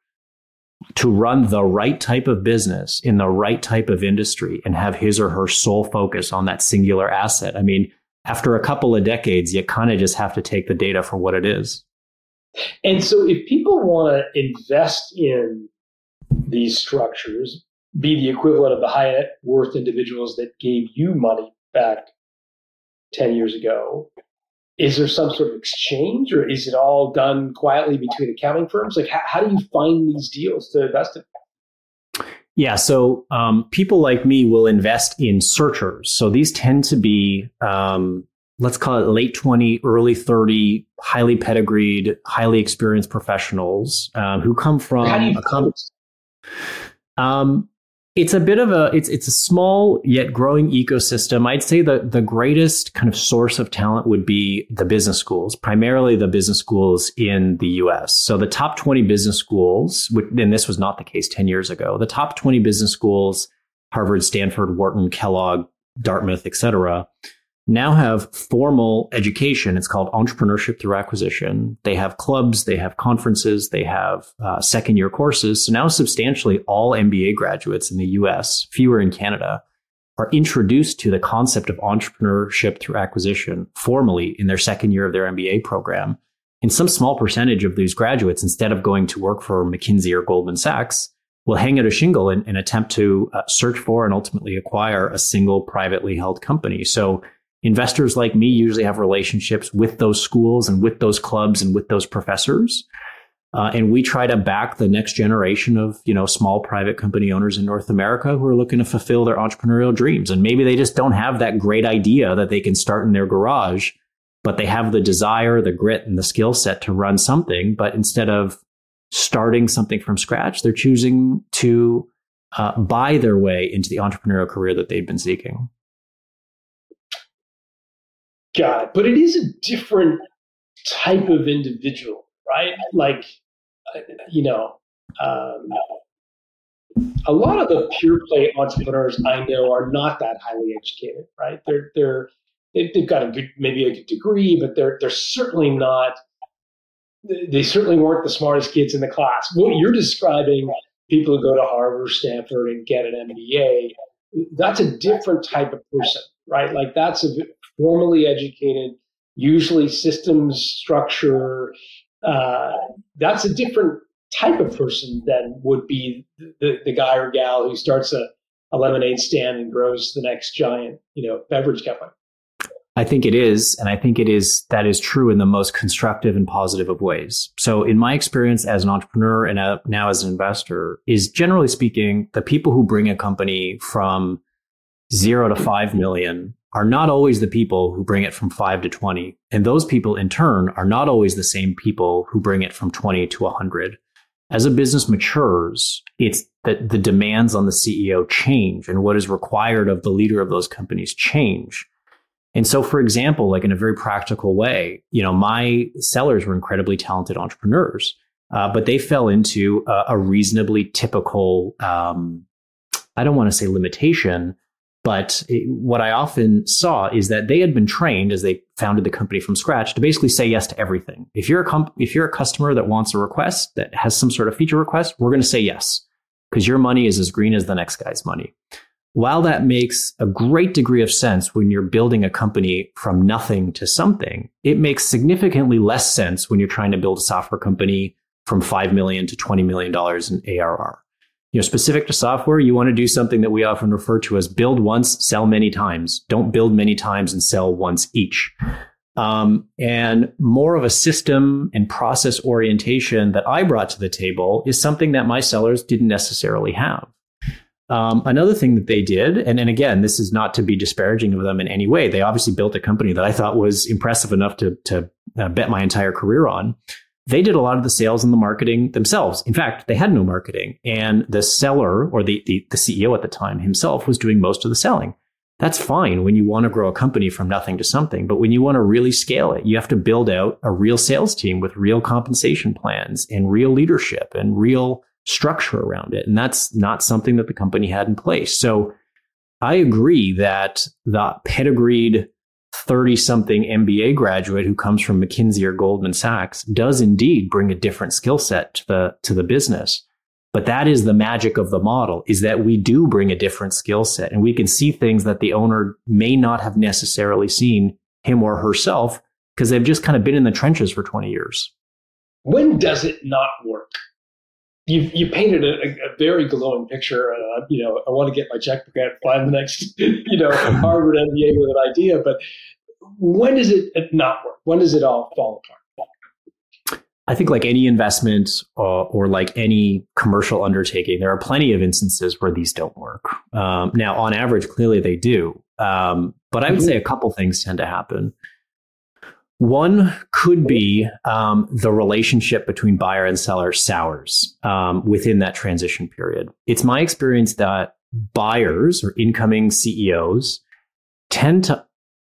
[SPEAKER 3] to run the right type of business in the right type of industry and have his or her sole focus on that singular asset. I mean, after a couple of decades, you kind of just have to take the data for what it is.
[SPEAKER 2] And so if people want to invest in these structures, be the equivalent of the high net worth individuals that gave you money back ten years ago, is there some sort of exchange, or is it all done quietly between accounting firms? Like, how, how do you find these deals to invest in?
[SPEAKER 3] Yeah, so um, people like me will invest in searchers. So these tend to be, um, let's call it late twenty, early thirty, highly pedigreed, highly experienced professionals um, who come from
[SPEAKER 2] How do you
[SPEAKER 3] a com- um, it's a bit of a, it's it's a small yet growing ecosystem. I'd say the, the greatest kind of source of talent would be the business schools, primarily the business schools in the U S. So the top twenty business schools, and this was not the case ten years ago, the top twenty business schools, Harvard, Stanford, Wharton, Kellogg, Dartmouth, et cetera, now have formal education. It's called entrepreneurship through acquisition. They have clubs, they have conferences, they have uh, second year courses. So now substantially all M B A graduates in the U S, fewer in Canada, are introduced to the concept of entrepreneurship through acquisition formally in their second year of their M B A program. And some small percentage of these graduates, instead of going to work for McKinsey or Goldman Sachs, will hang out a shingle and, and attempt to uh, search for and ultimately acquire a single privately held company. So investors like me usually have relationships with those schools and with those clubs and with those professors. Uh, and we try to back the next generation of, you know, small private company owners in North America who are looking to fulfill their entrepreneurial dreams. And maybe they just don't have that great idea that they can start in their garage, but they have the desire, the grit, and the skill set to run something. But instead of starting something from scratch, they're choosing to uh, buy their way into the entrepreneurial career that they've been seeking.
[SPEAKER 2] Got it. But it is a different type of individual, right? Like, you know, um, a lot of the pure play entrepreneurs I know are not that highly educated, right? They're they're they've got a good, maybe a good degree, but they're they're certainly not. They certainly weren't the smartest kids in the class. What you're describing, people who go to Harvard, Stanford, and get an M B A, that's a different type of person, right? Like that's a formally educated, usually systems structure. Uh, that's a different type of person than would be the, the guy or gal who starts a, a lemonade stand and grows the next giant, you know, beverage company.
[SPEAKER 3] I think it is. And I think it is, that is true in the most constructive and positive of ways. So in my experience as an entrepreneur and a, now as an investor is, generally speaking, the people who bring a company from zero to five million are not always the people who bring it from five to twenty. And those people in turn are not always the same people who bring it from twenty to one hundred. As a business matures, it's that the demands on the C E O change and what is required of the leader of those companies change. And so, for example, like in a very practical way, you know, my sellers were incredibly talented entrepreneurs, uh, but they fell into a, a reasonably typical, um, I don't want to say limitation, but it, what I often saw is that they had been trained as they founded the company from scratch to basically say yes to everything. If you're a comp- if you're a customer that wants a request, that has some sort of feature request, we're going to say yes, because your money is as green as the next guy's money. While that makes a great degree of sense when you're building a company from nothing to something, it makes significantly less sense when you're trying to build a software company from five million dollars to twenty million dollars in A R R. You know, specific to software, you want to do something that we often refer to as build once, sell many times. Don't build many times and sell once each. Um, and more of a system and process orientation that I brought to the table is something that my sellers didn't necessarily have. Um, another thing that they did, and, and again, this is not to be disparaging of them in any way. They obviously built a company that I thought was impressive enough to, to uh, bet my entire career on. They did a lot of the sales and the marketing themselves. In fact, they had no marketing. And the seller, or the, the, the C E O at the time himself, was doing most of the selling. That's fine when you want to grow a company from nothing to something. But when you want to really scale it, you have to build out a real sales team with real compensation plans and real leadership and real structure around it. And that's not something that the company had in place. So I agree that the pedigreed thirty-something M B A graduate who comes from McKinsey or Goldman Sachs does indeed bring a different skill set to the to the business. But that is the magic of the model, is that we do bring a different skill set, and we can see things that the owner may not have necessarily seen, him or herself, because they've just kind of been in the trenches for twenty years.
[SPEAKER 2] When does it not work? You you painted a, a very glowing picture. Uh, you know, I want to get my checkbook out, find the next, you know, Harvard M B A with an idea. But when does it not work? When does it all fall apart?
[SPEAKER 3] I think like any investment uh, or like any commercial undertaking, there are plenty of instances where these don't work. Um, now, on average, clearly they do. Um, but I would say a couple things tend to happen. One could be um, the relationship between buyer and seller sours um, within that transition period. It's my experience that buyers or incoming C E Os tend to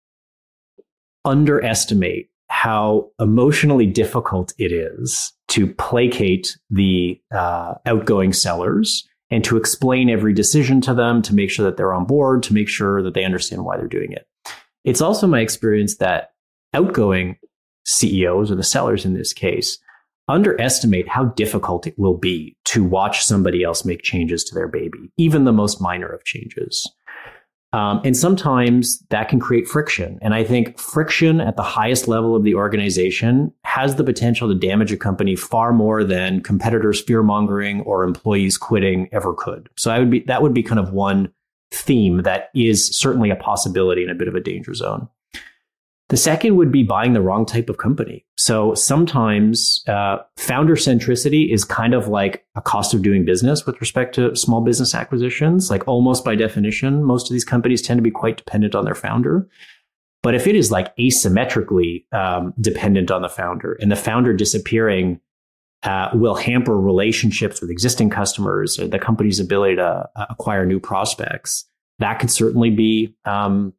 [SPEAKER 3] underestimate how emotionally difficult it is to placate the uh, outgoing sellers and to explain every decision to them, to make sure that they're on board, to make sure that they understand why they're doing it. It's also my experience that outgoing C E Os, or the sellers in this case, underestimate how difficult it will be to watch somebody else make changes to their baby, even the most minor of changes. Um, and sometimes that can create friction. And I think friction at the highest level of the organization has the potential to damage a company far more than competitors fear-mongering or employees quitting ever could. So I would be that would be kind of one theme that is certainly a possibility in a bit of a danger zone. The second would be buying the wrong type of company. So sometimes uh, founder centricity is kind of like a cost of doing business with respect to small business acquisitions. Like almost by definition, most of these companies tend to be quite dependent on their founder. But if it is like asymmetrically um, dependent on the founder, and the founder disappearing uh, will hamper relationships with existing customers or the company's ability to uh, acquire new prospects, that could certainly be um,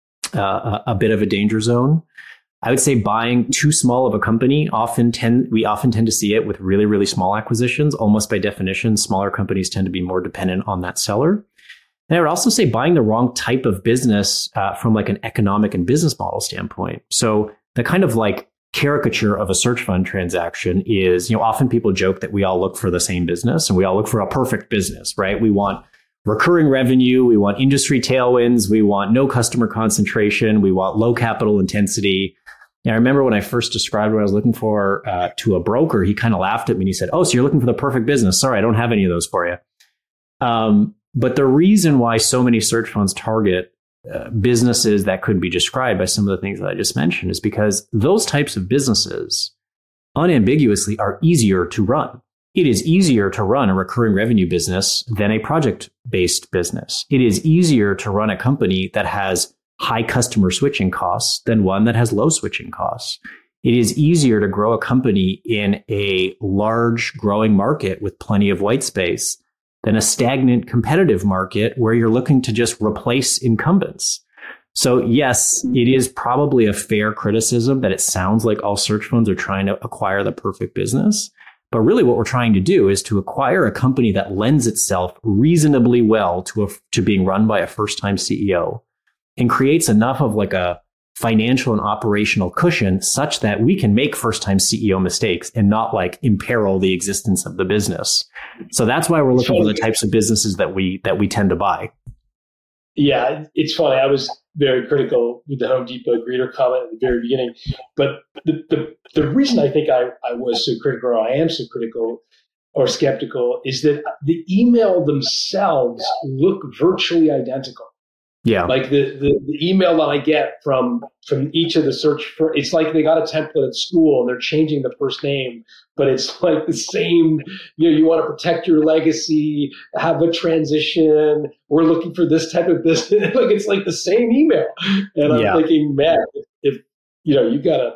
[SPEAKER 3] Uh, a, a bit of a danger zone. I would say buying too small of a company often tend we often tend to see it with really, really small acquisitions. Almost by definition, smaller companies tend to be more dependent on that seller. And I would also say buying the wrong type of business uh, from like an economic and business model standpoint. So the kind of like caricature of a search fund transaction is, you know, often people joke that we all look for the same business and we all look for a perfect business, right? We want recurring revenue, we want industry tailwinds, we want no customer concentration, we want low capital intensity. And I remember when I first described what I was looking for uh, to a broker, he kind of laughed at me and he said, "Oh, so you're looking for the perfect business? Sorry, I don't have any of those for you." Um, but the reason why so many search funds target uh, businesses that could be described by some of the things that I just mentioned is because those types of businesses unambiguously are easier to run. it is easier to run a recurring revenue business than a project-based business. It is easier to run a company that has high customer switching costs than one that has low switching costs. It is easier to grow a company in a large growing market with plenty of white space than a stagnant competitive market where you're looking to just replace incumbents. So yes, it is probably a fair criticism that it sounds like all search funds are trying to acquire the perfect business. But really what we're trying to do is to acquire a company that lends itself reasonably well to a, to being run by a first-time C E O and creates enough of like a financial and operational cushion such that we can make first-time C E O mistakes and not like imperil the existence of the business. So that's why we're looking for the types of businesses that we that we tend to buy.
[SPEAKER 2] Yeah, it's funny. I was very critical with the Home Depot greeter comment at the very beginning. But the, the, the reason I think I, I was so critical, or I am so critical or skeptical, is that the email themselves look virtually identical.
[SPEAKER 3] Yeah.
[SPEAKER 2] Like the, the, the email that I get from from each of the search for, it's like they got a template at school and they're changing the first name, but it's like the same, you know, you want to protect your legacy, have a transition, we're looking for this type of business. Like it's like the same email. And I'm
[SPEAKER 3] yeah.
[SPEAKER 2] thinking, man, if, if you know, you gotta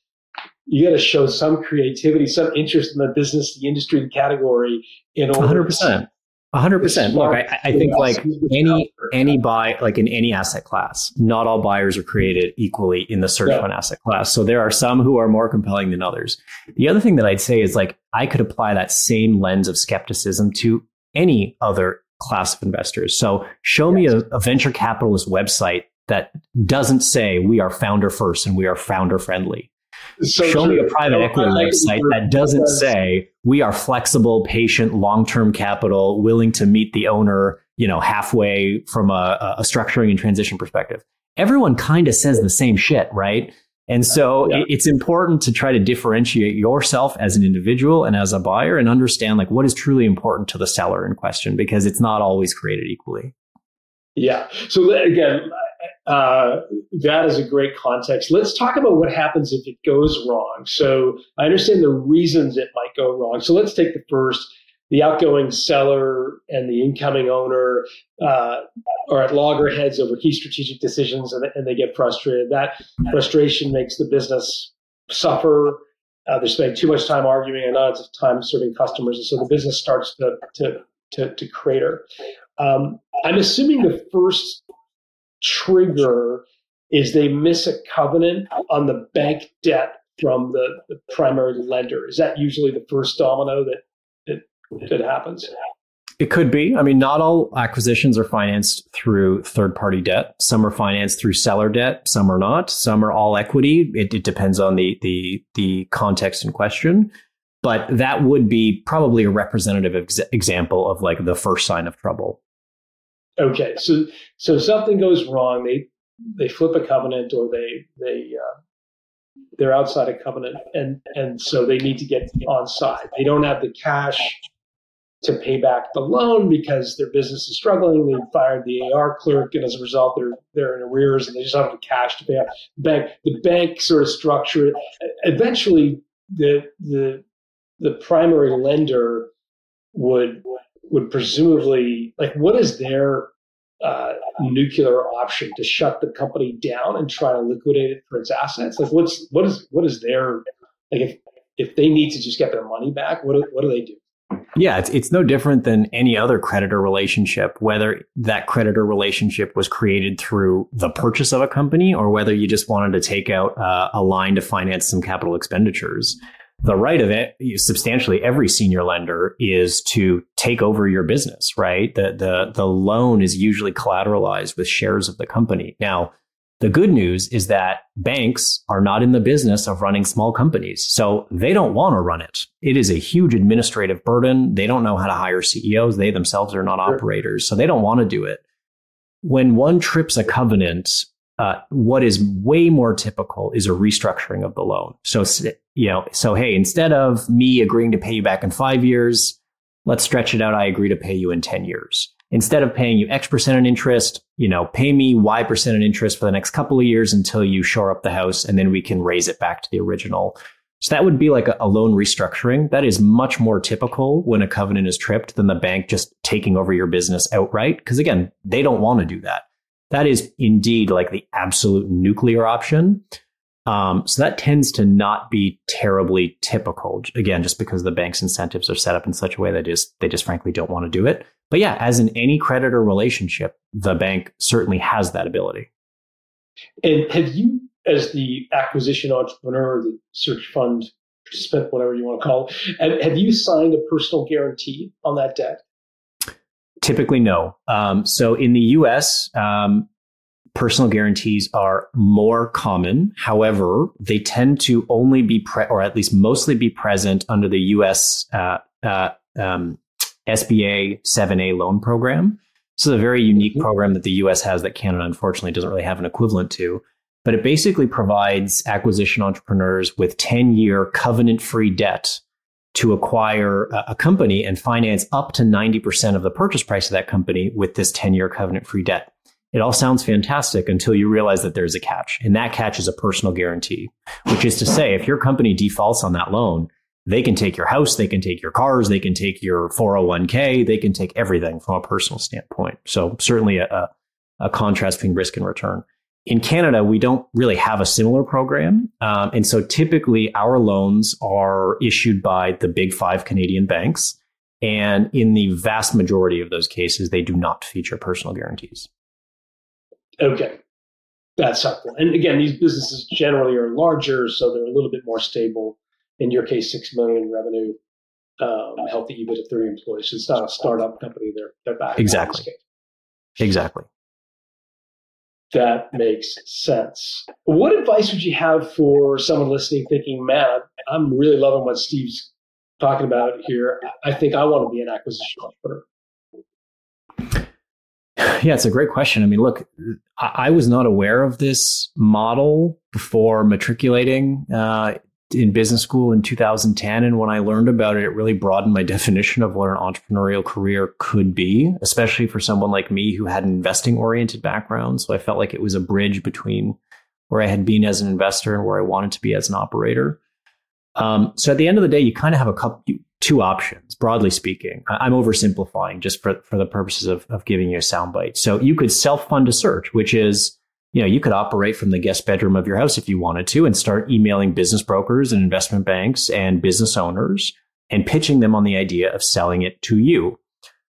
[SPEAKER 2] you gotta show some creativity, some interest in the business, the industry, the category in order
[SPEAKER 3] one hundred percent.
[SPEAKER 2] to
[SPEAKER 3] A hundred percent. Look, I, I think like any any buy, like in any asset class, not all buyers are created equally in the search
[SPEAKER 2] Yeah.
[SPEAKER 3] fund asset class. So there are some who are more compelling than others. The other thing that I'd say is like I could apply that same lens of skepticism to any other class of investors. So show me a, a venture capitalist website that doesn't say we are founder first and we are founder friendly.
[SPEAKER 2] So
[SPEAKER 3] Show
[SPEAKER 2] true.
[SPEAKER 3] me a private
[SPEAKER 2] No,
[SPEAKER 3] equity
[SPEAKER 2] I like
[SPEAKER 3] website
[SPEAKER 2] your-
[SPEAKER 3] that doesn't say we are flexible, patient, long-term capital, willing to meet the owner, you know, halfway from a, a structuring and transition perspective. Everyone kind of says the same shit, right? And so
[SPEAKER 2] Yeah.
[SPEAKER 3] it, it's important to try to differentiate yourself as an individual and as a buyer and understand like what is truly important to the seller in question, because it's not always created equally.
[SPEAKER 2] Yeah. So again, uh, that is a great context. Let's talk about what happens if it goes wrong. So I understand the reasons it might go wrong. So let's take the first. The outgoing seller and the incoming owner uh, are at loggerheads over key strategic decisions, and, and they get frustrated. That frustration makes the business suffer. Uh, they're spending too much time arguing and not enough time serving customers, and so the business starts to to to, to crater. Um, I'm assuming the first trigger is they miss a covenant on the bank debt from the, the primary lender. Is that usually the first domino that that, that happens?
[SPEAKER 3] It could be. I mean, not all acquisitions are financed through third-party debt. Some are financed through seller debt. Some are not. Some are all equity. It, it depends on the the the context in question. But that would be probably a representative ex- example of like the first sign of trouble.
[SPEAKER 2] Okay, so so something goes wrong. They they flip a covenant, or they they uh, they're outside a covenant, and and so they need to get on side. They don't have the cash to pay back the loan because their business is struggling. They fired the A R clerk, and as a result, they're they're in arrears, and they just don't have the cash to pay out the bank. The bank sort of structure it. Eventually, the the the primary lender would would presumably, like, what is their uh, nuclear option? To shut the company down and try to liquidate it for its assets? Like, what's what is what is their, like, if if they need to just get their money back, what do, what do they do?
[SPEAKER 3] Yeah, it's it's no different than any other creditor relationship, whether that creditor relationship was created through the purchase of a company or whether you just wanted to take out uh, a line to finance some capital expenditures. The right of it, substantially every senior lender, is to take over your business, right? The, the, the loan is usually collateralized with shares of the company. Now, the good news is that banks are not in the business of running small companies, so they don't want to run it. It is a huge administrative burden. They don't know how to hire C E Os. They themselves are not operators, so they don't want to do it. When one trips a covenant, Uh, what is way more typical is a restructuring of the loan. So, you know, so, hey, instead of me agreeing to pay you back in five years, let's stretch it out. I agree to pay you in ten years. Instead of paying you X percent in interest, you know, pay me Y percent in interest for the next couple of years until you shore up the house, and then we can raise it back to the original So that would be like a, a loan restructuring. That is much more typical when a covenant is tripped than the bank just taking over your business outright. Because again, they don't want to do that. That is indeed like the absolute nuclear option. Um, so that tends to not be terribly typical. Again, just because the bank's incentives are set up in such a way that is they just frankly don't want to do it. But yeah, as in any creditor relationship, the bank certainly has that ability.
[SPEAKER 2] And have you, as the acquisition entrepreneur, the search fund participant, whatever you want to call it, have you signed a personal guarantee on that debt?
[SPEAKER 3] Typically, no. Um, so in the U S, um, personal guarantees are more common. However, they tend to only be, pre- or at least mostly be present under the U S uh, uh, um, S B A seven A loan program. This is a very unique mm-hmm. program that the U S has that Canada, unfortunately, doesn't really have an equivalent to. But it basically provides acquisition entrepreneurs with ten-year covenant-free debt to acquire a, a company and finance up to ninety percent of the purchase price of that company with this ten-year covenant-free debt. It all sounds fantastic until you realize that there's a catch. And that catch is a personal guarantee, which is to say, if your company defaults on that loan, they can take your house, they can take your cars, they can take your four oh one k, they can take everything from a personal standpoint. So certainly a, a contrast between risk and return. In Canada, we don't really have a similar program. Um, and so typically our loans are issued by the big five Canadian banks. And in the vast majority of those cases, they do not feature personal guarantees.
[SPEAKER 2] Okay. That's helpful. And again, these businesses generally are larger, so they're a little bit more stable. In your case, six million in revenue, um, healthy E B I T of thirty employees. So it's not a startup company. They're, they're back.
[SPEAKER 3] Exactly. Exactly.
[SPEAKER 2] That makes sense. What advice would you have for someone listening thinking, man, I'm really loving what Steve's talking about here. I think I want to be an acquisition entrepreneur.
[SPEAKER 3] Yeah, it's a great question. I mean, look, I was not aware of this model before matriculating uh, in business school in two thousand ten. And when I learned about it, it really broadened my definition of what an entrepreneurial career could be, especially for someone like me who had an investing oriented background. So I felt like it was a bridge between where I had been as an investor and where I wanted to be as an operator. Um, so at the end of the day, you kind of have a couple, two options, broadly speaking. I'm oversimplifying just for, for the purposes of, of giving you a soundbite. So you could self-fund a search, which is, you know, you could operate from the guest bedroom of your house if you wanted to and start emailing business brokers and investment banks and business owners and pitching them on the idea of selling it to you.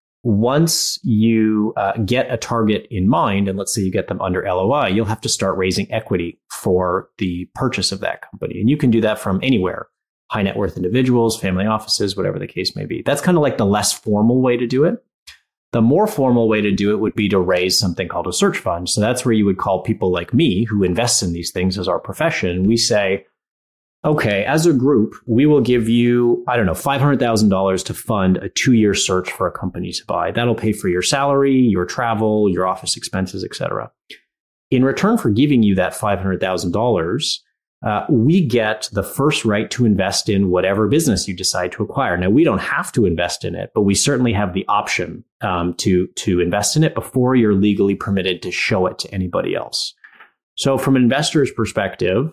[SPEAKER 3] Once you uh, get a target in mind, and let's say you get them under L O I, you'll have to start raising equity for the purchase of that company. And you can do that from anywhere, high net worth individuals, family offices, whatever the case may be. That's kind of like the less formal way to do it. The more formal way to do it would be to raise something called a search fund. So that's where you would call people like me who invests in these things as our profession. We say, okay, as a group, we will give you, I don't know, five hundred thousand dollars to fund a two-year search for a company to buy. That'll pay for your salary, your travel, your office expenses, et cetera. In return for giving you that five hundred thousand dollars, Uh, we get the first right to invest in whatever business you decide to acquire. Now, we don't have to invest in it, but we certainly have the option um, to, to invest in it before you're legally permitted to show it to anybody else. So from an investor's perspective,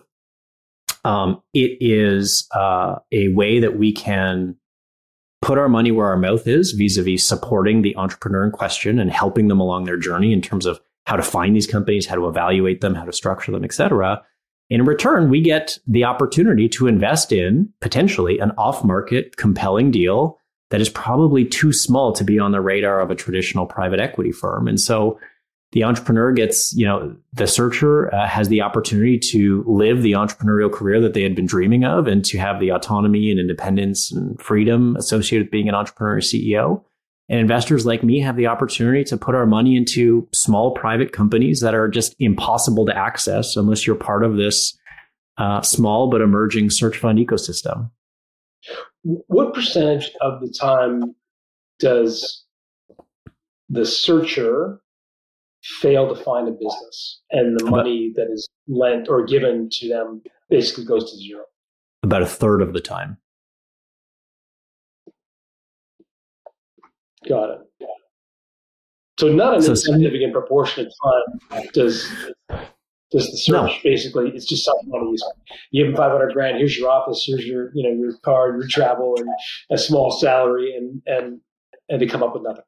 [SPEAKER 3] um, it is uh, a way that we can put our money where our mouth is vis-a-vis supporting the entrepreneur in question and helping them along their journey in terms of how to find these companies, how to evaluate them, how to structure them, et cetera. In return, we get the opportunity to invest in potentially an off-market compelling deal that is probably too small to be on the radar of a traditional private equity firm. And so the entrepreneur gets, you know, the searcher uh, has the opportunity to live the entrepreneurial career that they had been dreaming of and to have the autonomy and independence and freedom associated with being an entrepreneur C E O. And investors like me have the opportunity to put our money into small private companies that are just impossible to access unless you're part of this uh, small but emerging search fund ecosystem.
[SPEAKER 2] What percentage of the time does the searcher fail to find a business and the money that is lent or given to them basically goes to zero?
[SPEAKER 3] About a third of the time.
[SPEAKER 2] Got it. So not an so, insignificant proportion of time does Does the search no. basically, it's just something money. You give them five hundred grand, here's your office, here's your, you know, your car, your travel, and a small salary, and, and, and they come up with nothing.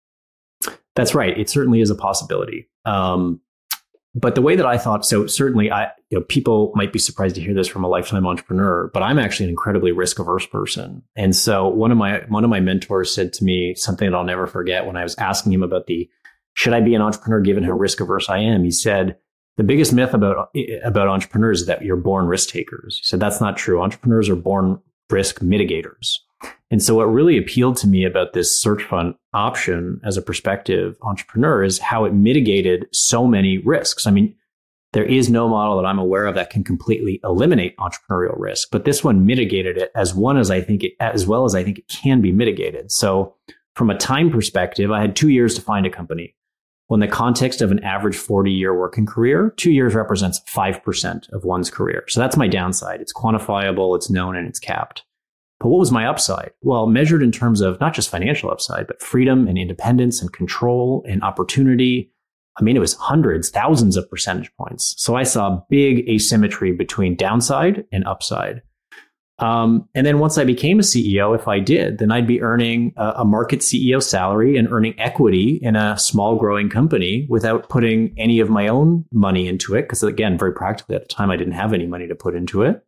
[SPEAKER 3] That's right. It certainly is a possibility. Um, but the way that I thought, so certainly I, you know, people might be surprised to hear this from a lifetime entrepreneur, but I'm actually an incredibly risk averse person. And so one of my, one of my mentors said to me something that I'll never forget when I was asking him about the, should I be an entrepreneur given how risk averse I am? He said, the biggest myth about, about entrepreneurs is that you're born risk takers. He said, that's not true. Entrepreneurs are born risk mitigators. And so what really appealed to me about this search fund option as a prospective entrepreneur is how it mitigated so many risks. I mean, there is no model that I'm aware of that can completely eliminate entrepreneurial risk, but this one mitigated it as one as I think it, as well as I think it can be mitigated. So from a time perspective, I had two years to find a company. Well, in the context of an average forty year working career, two years represents five percent of one's career. So that's my downside. It's quantifiable, it's known, and it's capped. But what was my upside? Well, measured in terms of not just financial upside, but freedom and independence and control and opportunity. I mean, it was hundreds, thousands of percentage points. So I saw big asymmetry between downside and upside. Um, and then once I became a C E O, if I did, then I'd be earning a, a market C E O salary and earning equity in a small growing company without putting any of my own money into it. Because again, very practically at the time, I didn't have any money to put into it.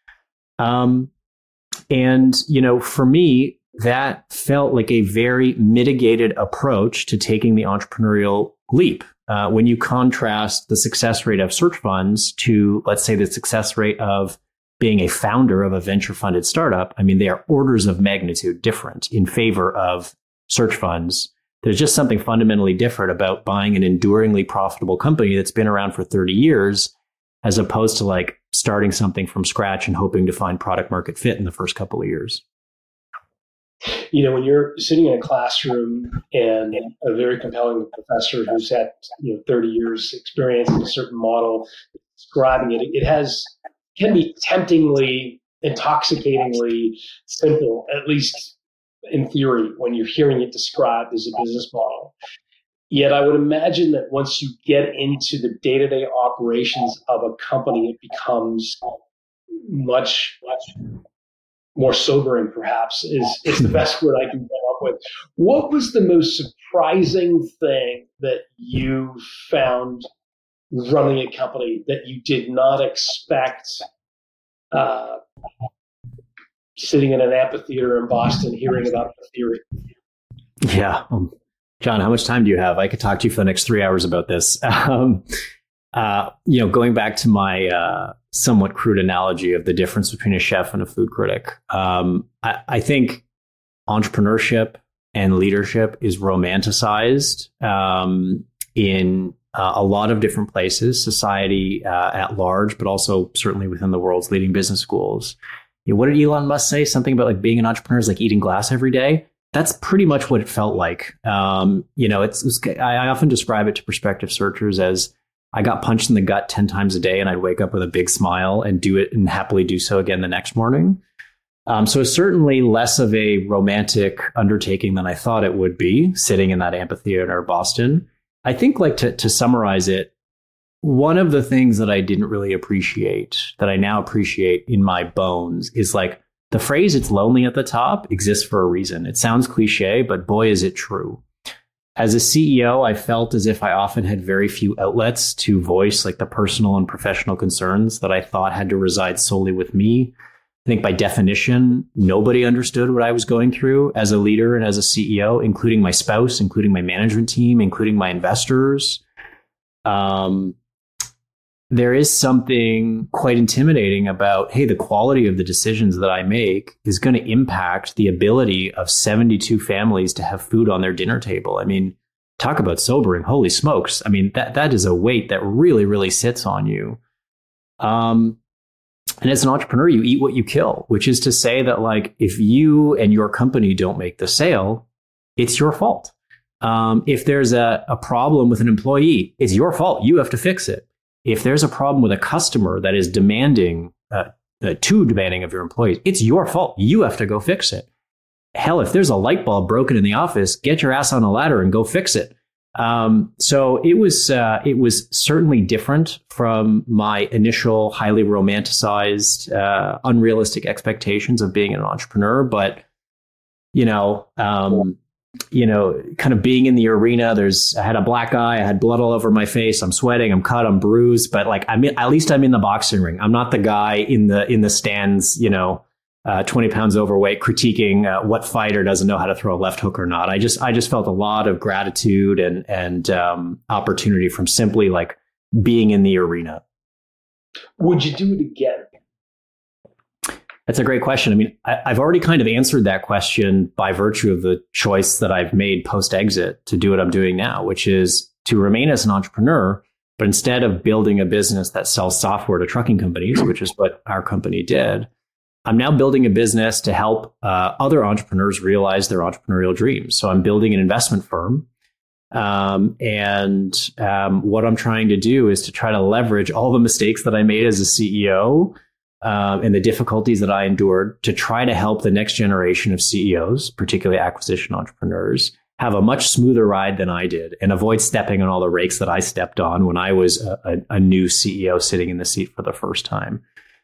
[SPEAKER 3] Um, and, you know, for me, that felt like a very mitigated approach to taking the entrepreneurial leap. Uh, when you contrast the success rate of search funds to, let's say, the success rate of being a founder of a venture-funded startup, I mean, they are orders of magnitude different in favor of search funds. There's just something fundamentally different about buying an enduringly profitable company that's been around for thirty years, as opposed to like starting something from scratch and hoping to find product market fit in the first couple of years.
[SPEAKER 2] You know, when you're sitting in a classroom and a very compelling professor who's had, you know, thirty years experience in a certain model describing it, it has can be temptingly, intoxicatingly simple, at least in theory, when you're hearing it described as a business model. Yet I would imagine that once you get into the day-to-day operations of a company, it becomes much, much more sobering, perhaps, is, is the best word I can come up with. What was the most surprising thing that you found running a company that you did not expect, uh, sitting in an amphitheater in Boston, hearing about the theory?
[SPEAKER 3] Yeah. Um, John, how much time do you have? I could talk to you for the next three hours about this. Um, uh, you know, going back to my uh, somewhat crude analogy of the difference between a chef and a food critic, um, I, I think entrepreneurship and leadership is romanticized um, in Uh, a lot of different places, society uh, at large, but also certainly within the world's leading business schools. You know, what did Elon Musk say? Something about like being an entrepreneur is like eating glass every day. That's pretty much what it felt like. Um, you know, it's, it's I, I often describe it to prospective searchers as I got punched in the gut ten times a day and I'd wake up with a big smile and do it and happily do so again the next morning. Um, so it's certainly less of a romantic undertaking than I thought it would be sitting in that amphitheater in Boston. I think, like, to, to summarize it, one of the things that I didn't really appreciate, that I now appreciate in my bones, is like the phrase "it's lonely at the top" exists for a reason. It sounds cliche, but boy, is it true. As a C E O, I felt as if I often had very few outlets to voice like the personal and professional concerns that I thought had to reside solely with me. I think by definition, nobody understood what I was going through as a leader and as a C E O, including my spouse, including my management team, including my investors. Um, there is something quite intimidating about, hey, the quality of the decisions that I make is going to impact the ability of seventy-two families to have food on their dinner table. I mean, talk about sobering. Holy smokes. I mean, that that is a weight that really, really sits on you. Um, And as an entrepreneur, you eat what you kill, which is to say that, like, if you and your company don't make the sale, it's your fault. Um, if there's a, a problem with an employee, it's your fault. You have to fix it. If there's a problem with a customer that is demanding, uh, uh, too demanding of your employees, it's your fault. You have to go fix it. Hell, if there's a light bulb broken in the office, get your ass on a ladder and go fix it. Um, so it was uh, it was certainly different from my initial highly romanticized, uh, unrealistic expectations of being an entrepreneur. But you know, um, you know, kind of being in the arena. There's I had a black eye. I had blood all over my face. I'm sweating. I'm cut. I'm bruised. But like I'm in, at least I'm in the boxing ring. I'm not the guy in the in the stands. You know. Uh, twenty pounds overweight, critiquing uh, what fighter doesn't know how to throw a left hook or not. I just, I just felt a lot of gratitude and and um, opportunity from simply like being in the arena.
[SPEAKER 2] Would you do it again?
[SPEAKER 3] That's a great question. I mean, I, I've already kind of answered that question by virtue of the choice that I've made post exit to do what I'm doing now, which is to remain as an entrepreneur, but instead of building a business that sells software to trucking companies, which is what our company did. I'm now building a business to help uh, other entrepreneurs realize their entrepreneurial dreams. So I'm building an investment firm. Um, and um, what I'm trying to do is to try to leverage all the mistakes that I made as a C E O um, and the difficulties that I endured to try to help the next generation of C E Os, particularly acquisition entrepreneurs, have a much smoother ride than I did and avoid stepping on all the rakes that I stepped on when I was a, a, a new C E O sitting in the seat for the first time.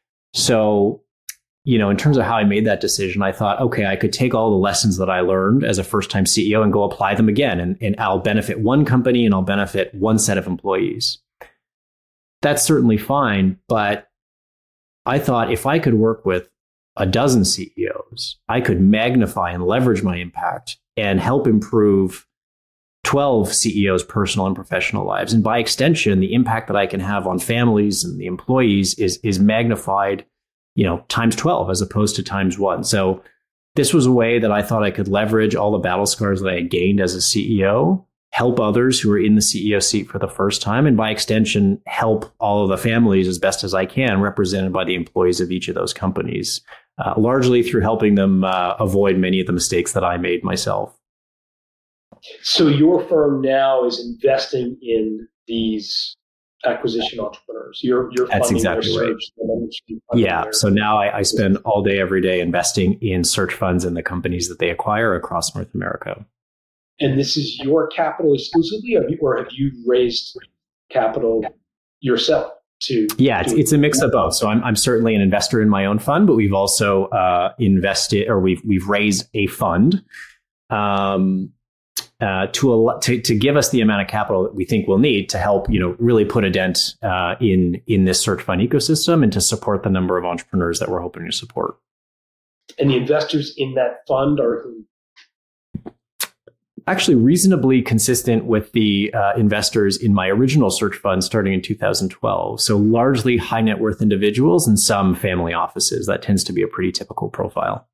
[SPEAKER 3] So you know, in terms of how I made that decision, I thought, okay, I could take all the lessons that I learned as a first-time C E O and go apply them again. And, and I'll benefit one company and I'll benefit one set of employees. That's certainly fine. But I thought if I could work with a dozen C E Os, I could magnify and leverage my impact and help improve twelve C E Os' personal and professional lives. And by extension, the impact that I can have on families and the employees is, is magnified you know, times twelve as opposed to times one. So this was a way that I thought I could leverage all the battle scars that I had gained as a C E O, help others who are in the C E O seat for the first time, and by extension, help all of the families as best as I can, represented by the employees of each of those companies, uh, largely through helping them uh, avoid many of the mistakes that I made myself.
[SPEAKER 2] So your firm now is investing in these acquisition entrepreneurs. You're, you're
[SPEAKER 3] That's exactly right. Yeah. So now I, I spend all day, every day investing in search funds and the companies that they acquire across North America.
[SPEAKER 2] And this is your capital exclusively, or have you, or have you raised capital yourself? To
[SPEAKER 3] yeah, it's, it's a mix of both. So I'm I'm certainly an investor in my own fund, but we've also uh, invested, or we've we've raised a fund. Um, Uh, to, a, to to give us the amount of capital that we think we'll need to help, you know, really put a dent uh, in in this search fund ecosystem and to support the number of entrepreneurs that we're hoping to support.
[SPEAKER 2] And the investors in that fund are who?
[SPEAKER 3] Actually, reasonably consistent with the uh, investors in my original search fund starting in two thousand twelve. So largely high net worth individuals and some family offices. That tends to be a pretty typical profile.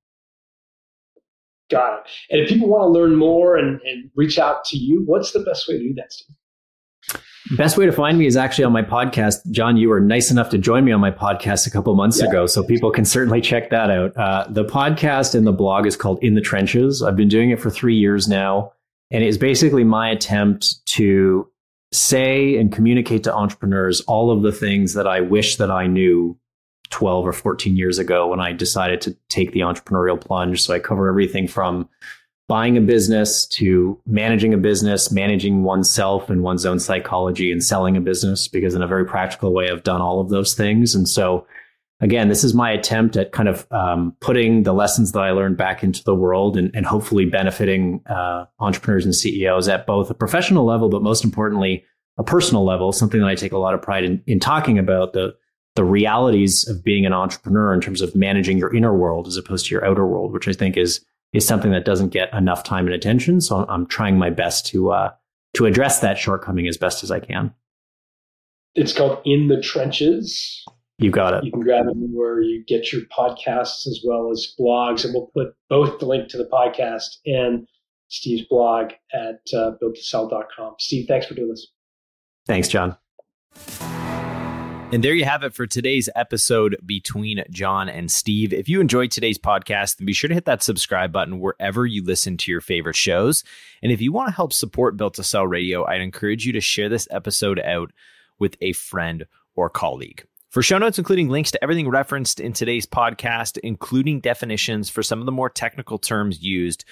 [SPEAKER 2] Got it. And if people want to learn more and, and reach out to you, what's the best way to do that, Steve?
[SPEAKER 3] Best way to find me is actually on my podcast. John, you were nice enough to join me on my podcast a couple months yeah. ago, so people can certainly check that out. Uh, the podcast and the blog is called In the Trenches. I've been doing it for three years now, and it's basically my attempt to say and communicate to entrepreneurs all of the things that I wish that I knew twelve or fourteen years ago when I decided to take the entrepreneurial plunge. So I cover everything from buying a business to managing a business, managing oneself and one's own psychology, and selling a business, because in a very practical way, I've done all of those things. And so, again, this is my attempt at kind of um, putting the lessons that I learned back into the world and, and hopefully benefiting uh, entrepreneurs and C E Os at both a professional level, but most importantly, a personal level, something that I take a lot of pride in, in talking about, the the realities of being an entrepreneur in terms of managing your inner world as opposed to your outer world, which I think is is something that doesn't get enough time and attention. So I'm, I'm trying my best to uh, to address that shortcoming as best as I can.
[SPEAKER 2] It's called In the Trenches.
[SPEAKER 3] You got it.
[SPEAKER 2] You can grab it where you get your podcasts as well as blogs, and we'll put both the link to the podcast and Steve's blog at uh, built to sell dot com. Steve, thanks for doing this.
[SPEAKER 3] Thanks, John.
[SPEAKER 1] And there you have it for today's episode between John and Steve. If you enjoyed today's podcast, then be sure to hit that subscribe button wherever you listen to your favorite shows. And if you want to help support Built to Sell Radio, I'd encourage you to share this episode out with a friend or colleague. For show notes, including links to everything referenced in today's podcast, including definitions for some of the more technical terms used,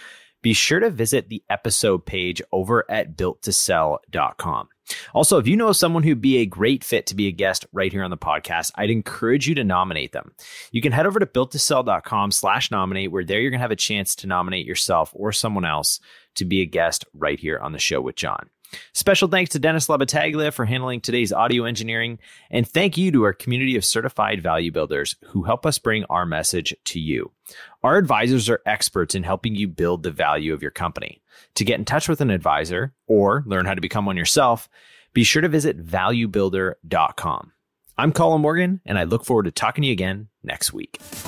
[SPEAKER 1] be sure to visit the episode page over at built to sell dot com. Also, if you know someone who'd be a great fit to be a guest right here on the podcast, I'd encourage you to nominate them. You can head over to built to sell dot com slash nominate, where there you're going to have a chance to nominate yourself or someone else to be a guest right here on the show with John. Special thanks to Dennis Labataglia for handling today's audio engineering. And thank you to our community of certified value builders who help us bring our message to you. Our advisors are experts in helping you build the value of your company. To get in touch with an advisor or learn how to become one yourself, be sure to visit value builder dot com. I'm Colin Morgan, and I look forward to talking to you again next week.